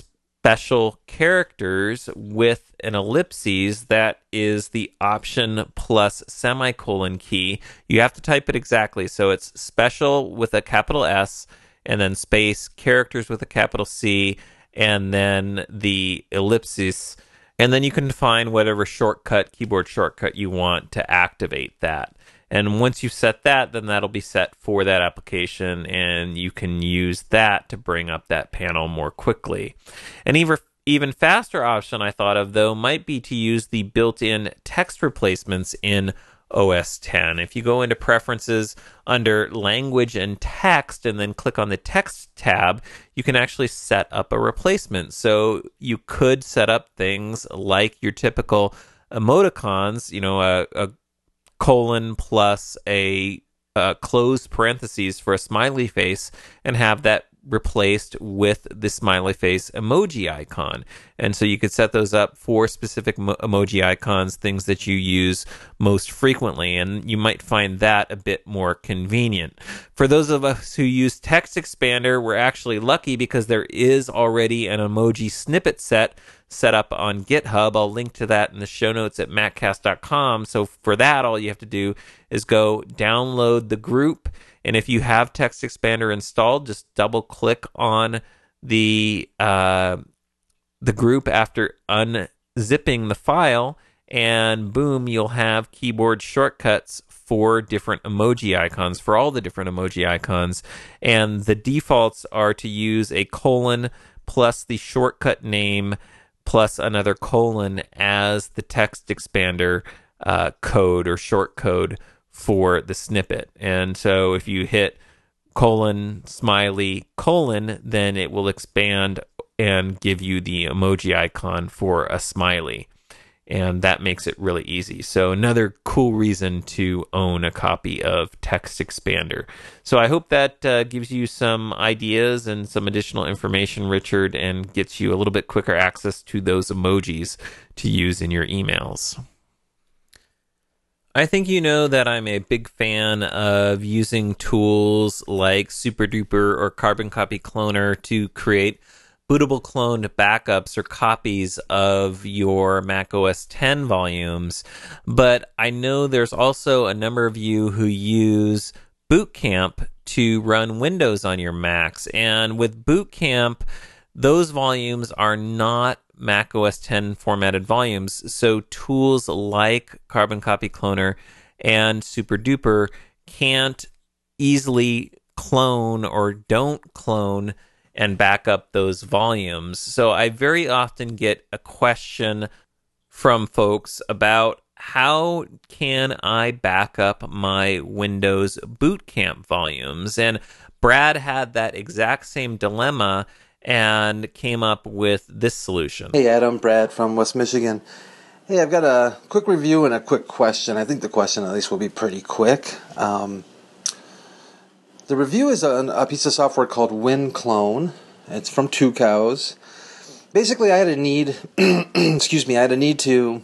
special characters with an ellipses. That is the option plus semicolon key. You have to type it exactly. So it's special with a capital S, and then space, characters with a capital C, and then the ellipsis. And then you can find whatever shortcut, keyboard shortcut you want to activate that. And once you set that, then that'll be set for that application, and you can use that to bring up that panel more quickly. An even, even faster option I thought of, though, might be to use the built-in text replacements in O S ten. If you go into Preferences under Language and Text and then click on the Text tab, you can actually set up a replacement. So you could set up things like your typical emoticons, you know, a, a colon plus a, a closed parentheses for a smiley face, and have that replaced with the smiley face emoji icon. And so you could set those up for specific mo- emoji icons, things that you use most frequently, and you might find that a bit more convenient. For those of us who use Text Expander, we're actually lucky because there is already an emoji snippet set set up on GitHub. I'll link to that in the show notes at maccast dot com. So for that, all you have to do is go download the group. And if you have Text Expander installed, just double click on the uh, the group after unzipping the file, and boom, you'll have keyboard shortcuts for different emoji icons, for all the different emoji icons. And the defaults are to use a colon plus the shortcut name plus another colon as the Text Expander uh, code or short code for the snippet. And so if you hit colon smiley colon, then it will expand and give you the emoji icon for a smiley. And that makes it really easy. So another cool reason to own a copy of Text Expander. So I hope that uh, gives you some ideas and some additional information, Richard, and gets you a little bit quicker access to those emojis to use in your emails. I think you know that I'm a big fan of using tools like SuperDuper or Carbon Copy Cloner to create bootable cloned backups or copies of your Mac O S ten volumes. But I know there's also a number of you who use Boot Camp to run Windows on your Macs. And with Boot Camp, those volumes are not Mac O S ten formatted volumes, so tools like Carbon Copy Cloner and SuperDuper can't easily clone or don't clone and back up those volumes. So I very often get a question from folks about how can I back up my Windows Boot Camp volumes? And Brad had that exact same dilemma and came up with this solution. Hey Adam, Brad from West Michigan. Hey, I've got a quick review and a quick question. I think the question at least will be pretty quick. Um, the review is a, a piece of software called WinClone. It's from Two Cows. Basically, I had a need, excuse me, I had a need to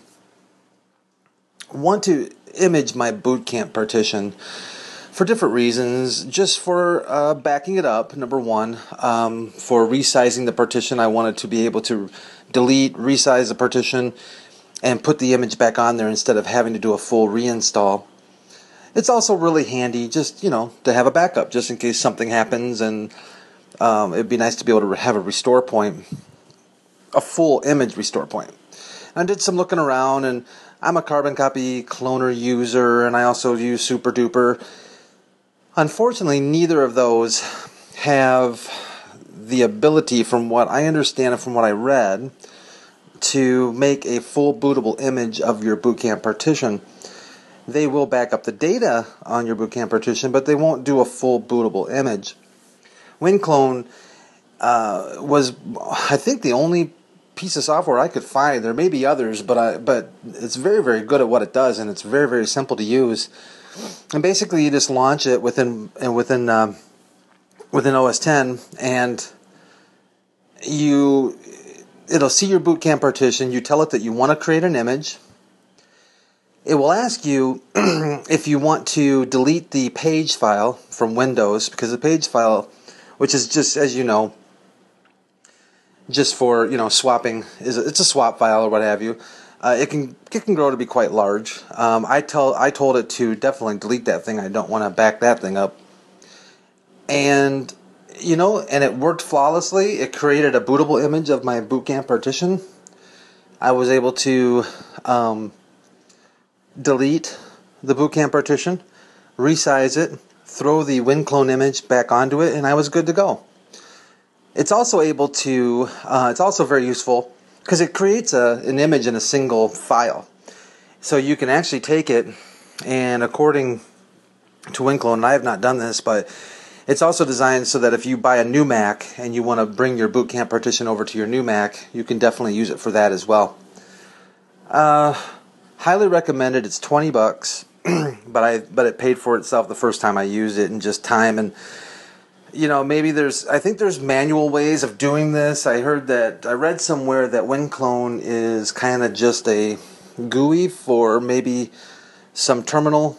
want to image my Boot Camp partition for different reasons, just for uh, backing it up, number one. Um, for resizing the partition, I wanted to be able to delete, resize the partition, and put the image back on there instead of having to do a full reinstall. It's also really handy just, you know, to have a backup, just in case something happens, and um, it'd be nice to be able to have a restore point, a full image restore point. I did some looking around, and I'm a Carbon Copy Cloner user, and I also use SuperDuper. Unfortunately, neither of those have the ability, from what I understand and from what I read, to make a full bootable image of your Boot Camp partition. They will back up the data on your Boot Camp partition, but they won't do a full bootable image. WinClone uh, was, I think, the only piece of software I could find. There may be others, but I, but it's very, very good at what it does, and it's very, very simple to use. And basically, you just launch it within and within um, within O S ten, and you it'll see your Boot Camp partition. You tell it that you want to create an image. It will ask you if you want to delete the page file from Windows, because the page file, which is just, as you know, just for, you know, swapping. Is It's a swap file or what have you. Uh, it can it can grow to be quite large. Um, I tell I told it to definitely delete that thing. I don't want to back that thing up. And you know, and it worked flawlessly. It created a bootable image of my boot camp partition. I was able to um, delete the boot camp partition, resize it, throw the WinClone image back onto it, and I was good to go. It's also able to. Uh, it's also very useful because it creates a, an image in a single file. So you can actually take it, and according to WinClone, and I have not done this, but it's also designed so that if you buy a new Mac and you want to bring your boot camp partition over to your new Mac, you can definitely use it for that as well. Uh, highly recommended. It's twenty bucks, but I but it paid for itself the first time I used it, and just time and you know maybe there's I think there's manual ways of doing this. I heard that I read somewhere that WinClone is kind of just a G U I for maybe some terminal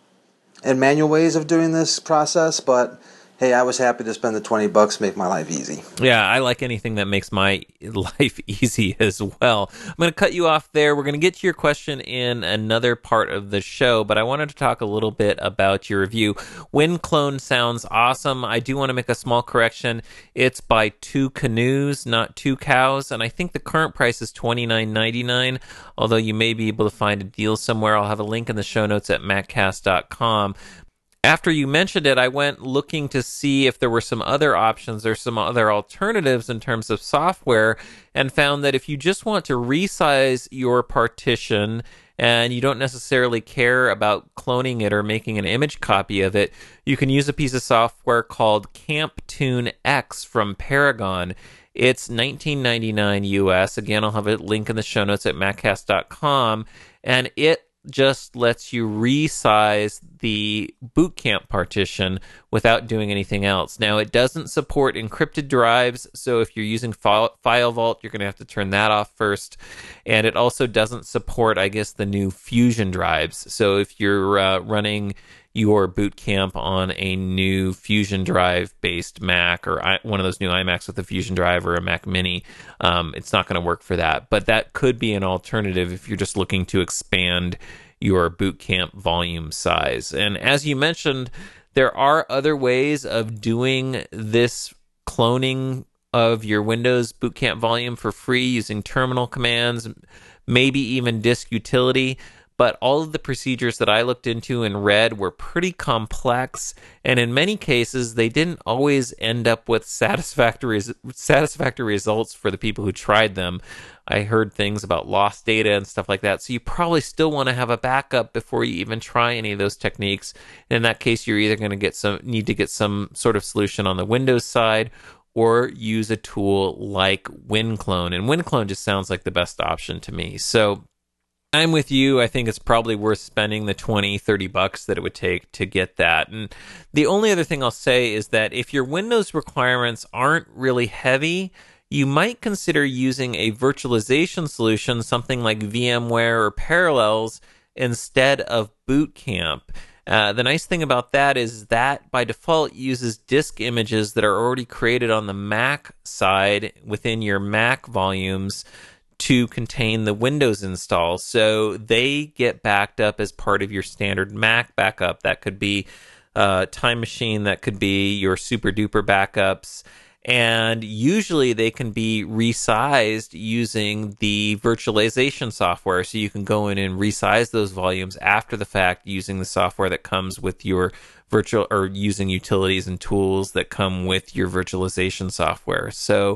and manual ways of doing this process, but hey, I was happy to spend the twenty bucks, make my life easy. Yeah, I like anything that makes my life easy as well. I'm going to cut you off there. We're going to get to your question in another part of the show, but I wanted to talk a little bit about your review. WinClone sounds awesome. I do want to make a small correction. It's by Two Canoes, not Two Cows, and I think the current price is twenty-nine ninety-nine, although you may be able to find a deal somewhere. I'll have a link in the show notes at maccast dot com. After you mentioned it, I went looking to see if there were some other options or some other alternatives in terms of software, and found that if you just want to resize your partition and you don't necessarily care about cloning it or making an image copy of it, you can use a piece of software called CampToon X from Paragon. It's nineteen ninety-nine U S. Again, I'll have a link in the show notes at maccast dot com, and it just lets you resize the boot camp partition without doing anything else. Now, it doesn't support encrypted drives, so if you're using FileVault, you're going to have to turn that off first. And it also doesn't support, I guess, the new Fusion drives. So if you're uh, running your boot camp on a new Fusion drive based Mac, or I, one of those new iMacs with a Fusion drive, or a Mac Mini, um, it's not going to work for that. But that could be an alternative if you're just looking to expand your boot camp volume size. And as you mentioned, there are other ways of doing this cloning of your Windows boot camp volume for free using terminal commands, maybe even disk utility. But all of the procedures that I looked into and read were pretty complex, and in many cases, they didn't always end up with satisfactory satisfactory results for the people who tried them. I heard things about lost data and stuff like that, so you probably still want to have a backup before you even try any of those techniques. In that case, you're either going to get some need to get some sort of solution on the Windows side, or use a tool like WinClone, and WinClone just sounds like the best option to me. So I'm with you. I think it's probably worth spending the twenty, thirty bucks that it would take to get that. And the only other thing I'll say is that if your Windows requirements aren't really heavy, you might consider using a virtualization solution, something like VMware or Parallels, instead of Boot Camp. Uh, the nice thing about that is that by default uses disk images that are already created on the Mac side within your Mac volumes to contain the Windows install. So they get backed up as part of your standard Mac backup. That could be uh, Time Machine, that could be your super duper backups. And usually they can be resized using the virtualization software. So you can go in and resize those volumes after the fact using the software that comes with your virtual, or using utilities and tools that come with your virtualization software. So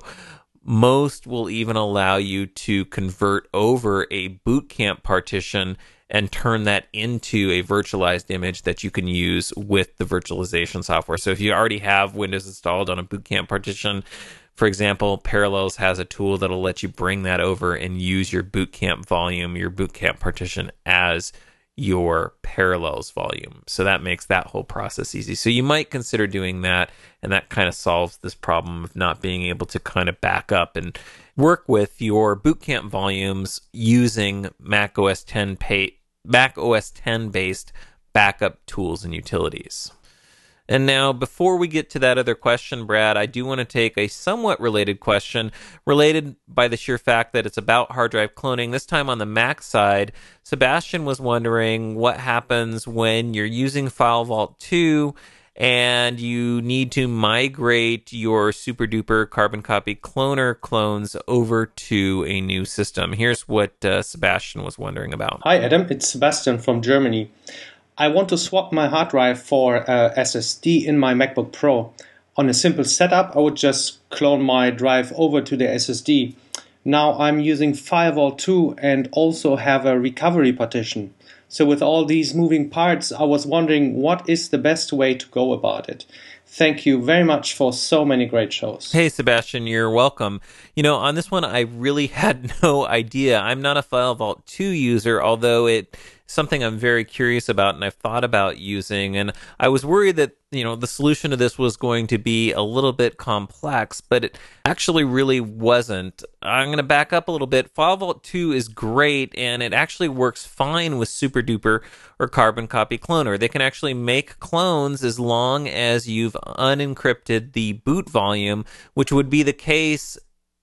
most will even allow you to convert over a boot camp partition and turn that into a virtualized image that you can use with the virtualization software. So if you already have Windows installed on a boot camp partition, for example, Parallels has a tool that'll let you bring that over and use your boot camp volume, your boot camp partition, as your Parallels volume. So that makes that whole process easy. So you might consider doing that, and that kind of solves this problem of not being able to kind of back up and work with your boot camp volumes using Mac O S ten pay, Mac O S ten based backup tools and utilities. And now, before we get to that other question, Brad, I do want to take a somewhat related question, related by the sheer fact that it's about hard drive cloning. This time on the Mac side, Sebastian was wondering what happens when you're using FileVault two and you need to migrate your SuperDuper Carbon Copy Cloner clones over to a new system. Here's what uh, Sebastian was wondering about. Hi, Adam. It's Sebastian from Germany. I want to swap my hard drive for uh, S S D in my MacBook Pro. On a simple setup, I would just clone my drive over to the S S D. Now I'm using FileVault two and also have a recovery partition. So with all these moving parts, I was wondering what is the best way to go about it. Thank you very much for so many great shows. Hey, Sebastian, you're welcome. You know, on this one, I really had no idea. I'm not a FileVault two user, although it something I'm very curious about and I've thought about using. And I was worried that, you know, the solution to this was going to be a little bit complex, but it actually really wasn't. I'm going to back up a little bit. FileVault two is great, and it actually works fine with SuperDuper or Carbon Copy Cloner. They can actually make clones as long as you've unencrypted the boot volume, which would be the case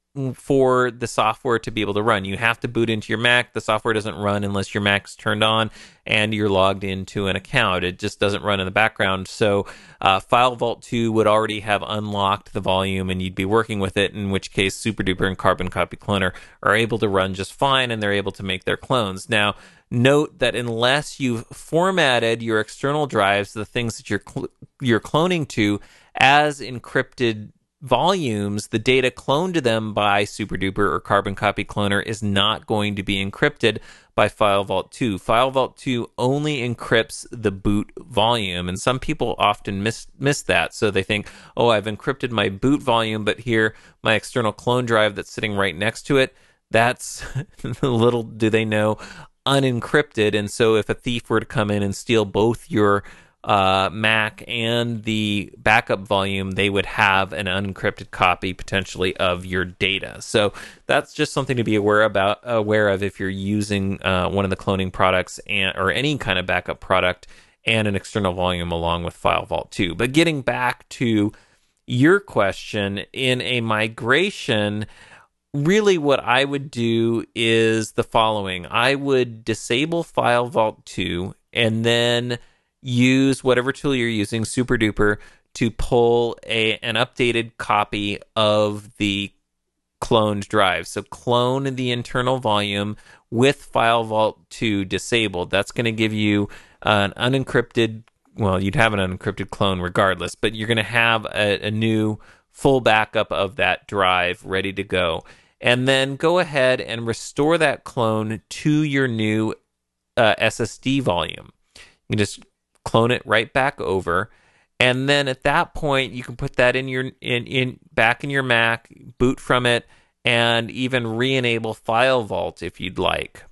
for the software to be able to run. You have to boot into your Mac. The software doesn't run unless your Mac's turned on and you're logged into an account. It just doesn't run in the background. So uh, FileVault two would already have unlocked the volume and you'd be working with it, in which case SuperDuper and Carbon Copy Cloner are able to run just fine and they're able to make their clones. Now, note that unless you've formatted your external drives, the things that you're cl- you're cloning to, as encrypted volumes, the data cloned to them by SuperDuper or Carbon Copy Cloner is not going to be encrypted by FileVault two. FileVault two only encrypts the boot volume, and some people often miss miss that. So they think, oh, I've encrypted my boot volume, but here, my external clone drive that's sitting right next to it, that's, little do they know, unencrypted. And so if a thief were to come in and steal both your uh, Mac and the backup volume, they would have an unencrypted copy potentially of your data. So that's just something to be aware about, aware of if you're using uh, one of the cloning products and or any kind of backup product and an external volume along with FileVault two. But getting back to your question, in a migration, really what I would do is the following. I would disable FileVault two and then use whatever tool you're using, SuperDuper, to pull a an updated copy of the cloned drive. So clone the internal volume with FileVault two disabled. That's going to give you an unencrypted, well, you'd have an unencrypted clone regardless, but you're going to have a, a new full backup of that drive ready to go. And then go ahead and restore that clone to your new uh, S S D volume. You can just clone it right back over, and then at that point you can put that in your in in back in your Mac, boot from it, and even re-enable FileVault if you'd like.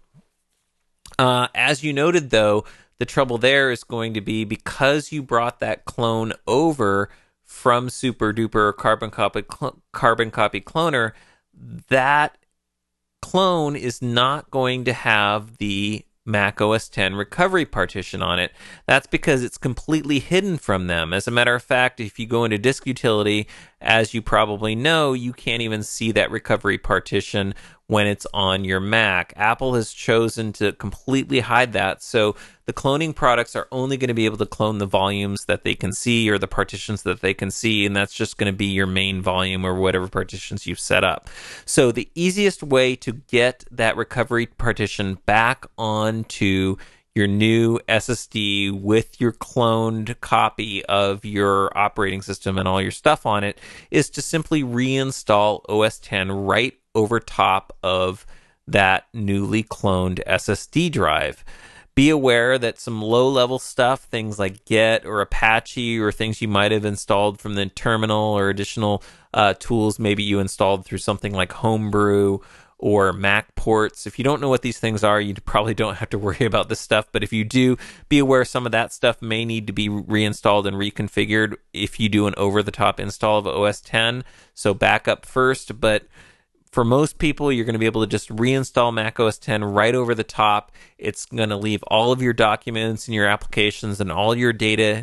Uh, as you noted, though, the trouble there is going to be because you brought that clone over from SuperDuper or Carbon Copy Cl- Carbon Copy Cloner, that clone is not going to have the Mac O S X recovery partition on it. That's because it's completely hidden from them. As a matter of fact, if you go into Disk Utility, as you probably know, you can't even see that recovery partition when it's on your Mac. Apple has chosen to completely hide that, so the cloning products are only going to be able to clone the volumes that they can see or the partitions that they can see, and that's just going to be your main volume or whatever partitions you've set up. So the easiest way to get that recovery partition back onto your new S S D with your cloned copy of your operating system and all your stuff on it is to simply reinstall O S X right over top of that newly cloned S S D drive. Be aware that some low-level stuff, things like Get or Apache or things you might have installed from the terminal or additional uh, tools maybe you installed through something like Homebrew or Mac ports. If you don't know what these things are, you probably don't have to worry about this stuff. But if you do, be aware some of that stuff may need to be reinstalled and reconfigured if you do an over-the-top install of O S X. So back up first. But for most people, you're going to be able to just reinstall Mac O S X right over the top. It's going to leave all of your documents and your applications and all your data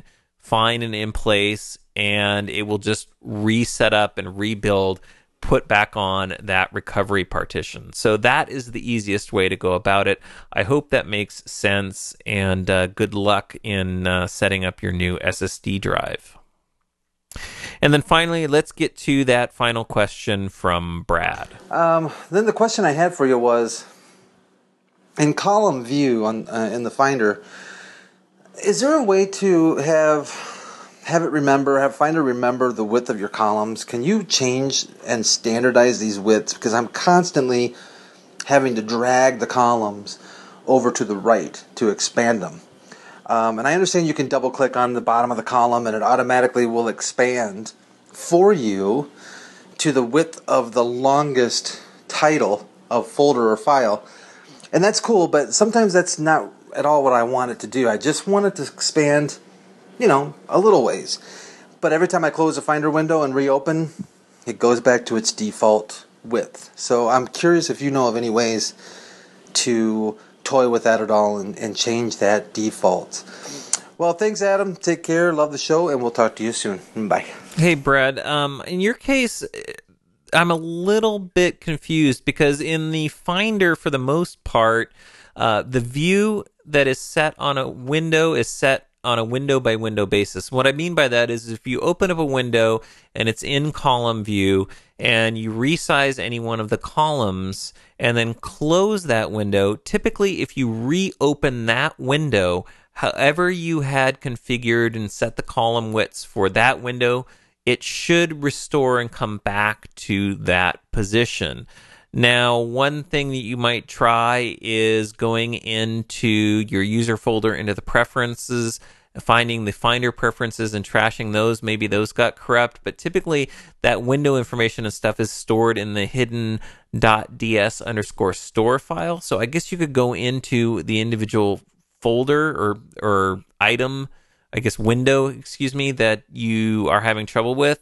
fine and in place, and it will just reset up and rebuild, put back on that recovery partition. So that is the easiest way to go about it. I hope that makes sense, and uh, good luck in uh, setting up your new S S D drive. And then finally, let's get to that final question from Brad. Um, then the question I had for you was, in column view on uh, in the Finder, is there a way to have have it remember, have Finder remember the width of your columns? Can you change and standardize these widths? Because I'm constantly having to drag the columns over to the right to expand them. Um, and I understand you can double click on the bottom of the column and it automatically will expand for you to the width of the longest title of folder or file. And that's cool, but sometimes that's not at all what I want it to do. I just want it to expand, you know, a little ways. But every time I close a Finder window and reopen, it goes back to its default width. So I'm curious if you know of any ways to toy with that at all and, and change that default. Well, thanks, Adam. Take care. Love the show, and we'll talk to you soon. Bye. Hey, Brad. Um, in your case, I'm a little bit confused because in the Finder, for the most part, uh, the view that is set on a window is set on a window-by-window basis. What I mean by that is if you open up a window and it's in column view and you resize any one of the columns and then close that window, typically if you reopen that window, however you had configured and set the column widths for that window, it should restore and come back to that position. Now, one thing that you might try is going into your user folder, into the preferences, finding the Finder preferences and trashing those. Maybe those got corrupt, but typically that window information and stuff is stored in the hidden .ds underscore store file. So I guess you could go into the individual folder or or item, I guess window, excuse me, that you are having trouble with,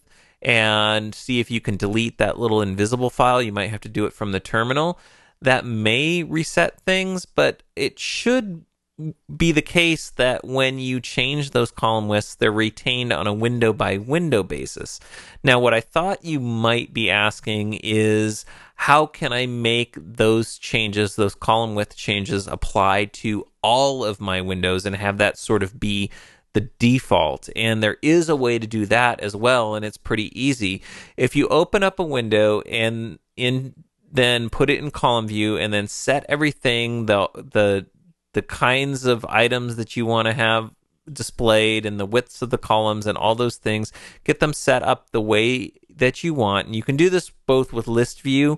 and see if you can delete that little invisible file. You might have to do it from the terminal. That may reset things, but it should be the case that when you change those column widths, they're retained on a window-by-window basis. Now, what I thought you might be asking is, how can I make those changes, those column width changes, apply to all of my windows and have that sort of be the default? And there is a way to do that as well, and it's pretty easy. If you open up a window and in then put it in column view and then set everything, the the the kinds of items that you want to have displayed and the widths of the columns and all those things, get them set up the way that you want. And you can do this both with list view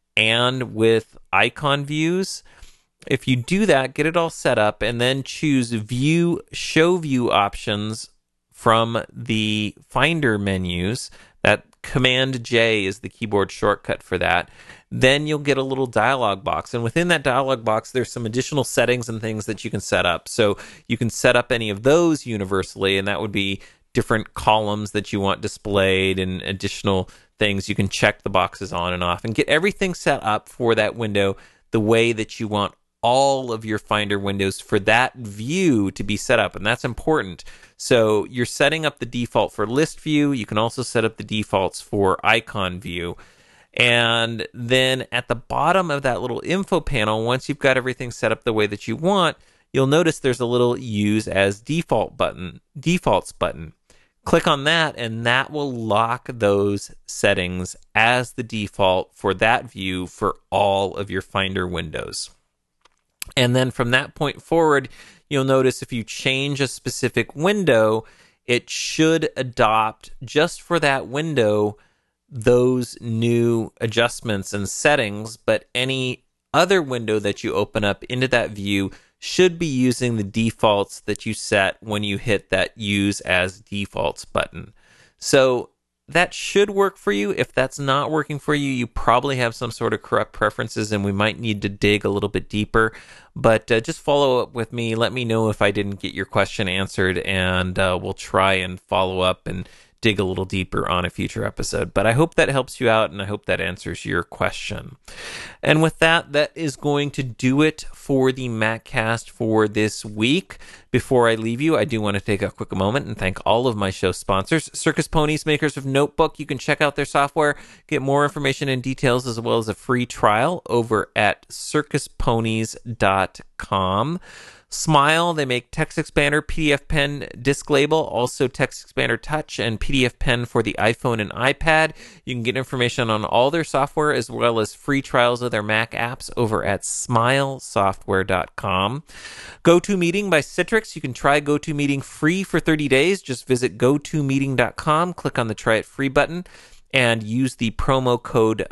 and with icon views. If you do that, get it all set up and then choose view, show view options from the Finder menus. That Command J is the keyboard shortcut for that. Then you'll get a little dialog box, and within that dialog box there's some additional settings and things that you can set up. So you can set up any of those universally, and that would be different columns that you want displayed and additional things. You can check the boxes on and off and get everything set up for that window the way that you want all of your Finder windows for that view to be set up, and that's important. So you're setting up the default for list view. You can also set up the defaults for icon view. And then at the bottom of that little info panel, once you've got everything set up the way that you want, you'll notice there's a little use as default button, defaults button. Click on that, and that will lock those settings as the default for that view for all of your Finder windows. And then from that point forward, you'll notice if you change a specific window, it should adopt just for that window those new adjustments and settings, but any other window that you open up into that view should be using the defaults that you set when you hit that Use as Defaults button. So that should work for you. If that's not working for you, you probably have some sort of corrupt preferences, and we might need to dig a little bit deeper. But uh, just follow up with me. Let me know if I didn't get your question answered, and uh, we'll try and follow up and dig a little deeper on a future episode. But I hope that helps you out, and I hope that answers your question. And with that, that is going to do it for the MacCast for this week. Before I leave you, I do want to take a quick moment and thank all of my show sponsors. Circus Ponies, makers of Notebook. You can check out their software, get more information and details, as well as a free trial over at circus ponies dot com. Smile, they make Text Expander, P D F Pen, Disc Label, also Text Expander Touch, and P D F Pen for the iPhone and iPad. You can get information on all their software as well as free trials of their Mac apps over at smile software dot com. GoToMeeting by Citrix. You can try GoToMeeting free for thirty days. Just visit go to meeting dot com, click on the Try It Free button, and use the promo code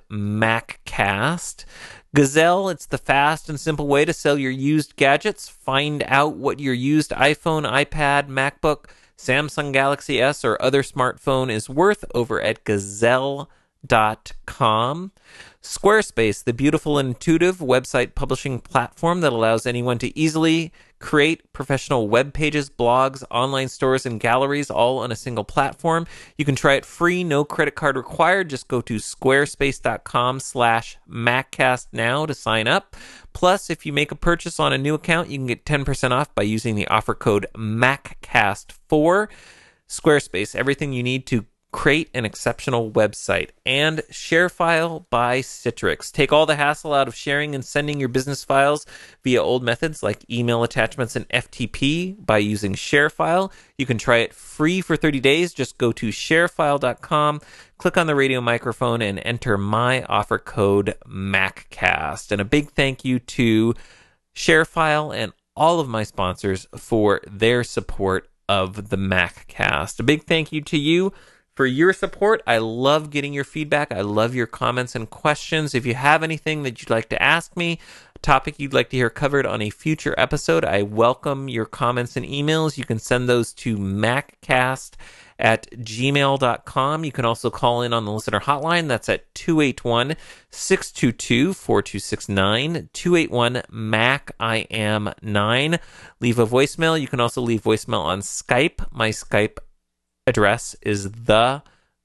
MacCast. Gazelle, it's the fast and simple way to sell your used gadgets. Find out what your used iPhone, iPad, MacBook, Samsung Galaxy S, or other smartphone is worth over at gazelle dot com. Squarespace, the beautiful and intuitive website publishing platform that allows anyone to easily create professional web pages, blogs, online stores, and galleries all on a single platform. You can try it free, no credit card required. Just go to squarespace dot com slash maccast now to sign up. Plus, if you make a purchase on a new account, you can get ten percent off by using the offer code mac cast four. Squarespace, everything you need to create an exceptional website. And ShareFile by Citrix. Take all the hassle out of sharing and sending your business files via old methods like email attachments and F T P by using ShareFile. You can try it free for thirty days. Just go to sharefile dot com, click on the radio microphone, and enter my offer code MacCast. And a big thank you to ShareFile and all of my sponsors for their support of the MacCast. A big thank you to you for your support. I love getting your feedback. I love your comments and questions. If you have anything that you'd like to ask me, a topic you'd like to hear covered on a future episode, I welcome your comments and emails. You can send those to maccast at gmail dot com. You can also call in on the listener hotline. That's at two eight one, six two two, four two six nine, two eight one, M A C I am nine. Leave a voicemail. You can also leave voicemail on Skype. My Skype address is the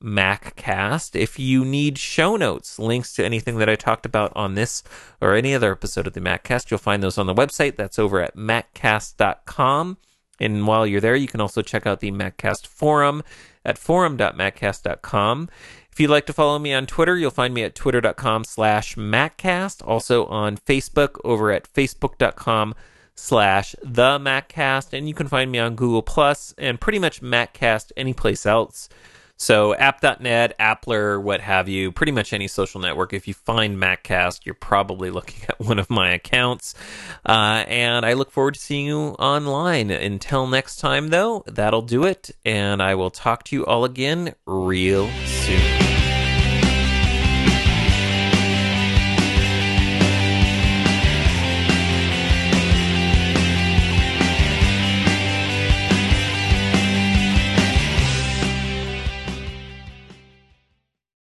MacCast. If you need show notes, links to anything that I talked about on this or any other episode of the MacCast, you'll find those on the website. That's over at maccast dot com. And while you're there, you can also check out the MacCast forum at forum dot maccast dot com. If you'd like to follow me on Twitter, you'll find me at twitter dot com slash MacCast. Also on Facebook over at facebook dot com slash the MacCast, and you can find me on Google Plus and pretty much MacCast anyplace else. So app dot net, Appler, what have you, pretty much any social network. If you find MacCast, you're probably looking at one of my accounts. Uh, and I look forward to seeing you online. Until next time, though, that'll do it, and I will talk to you all again real soon.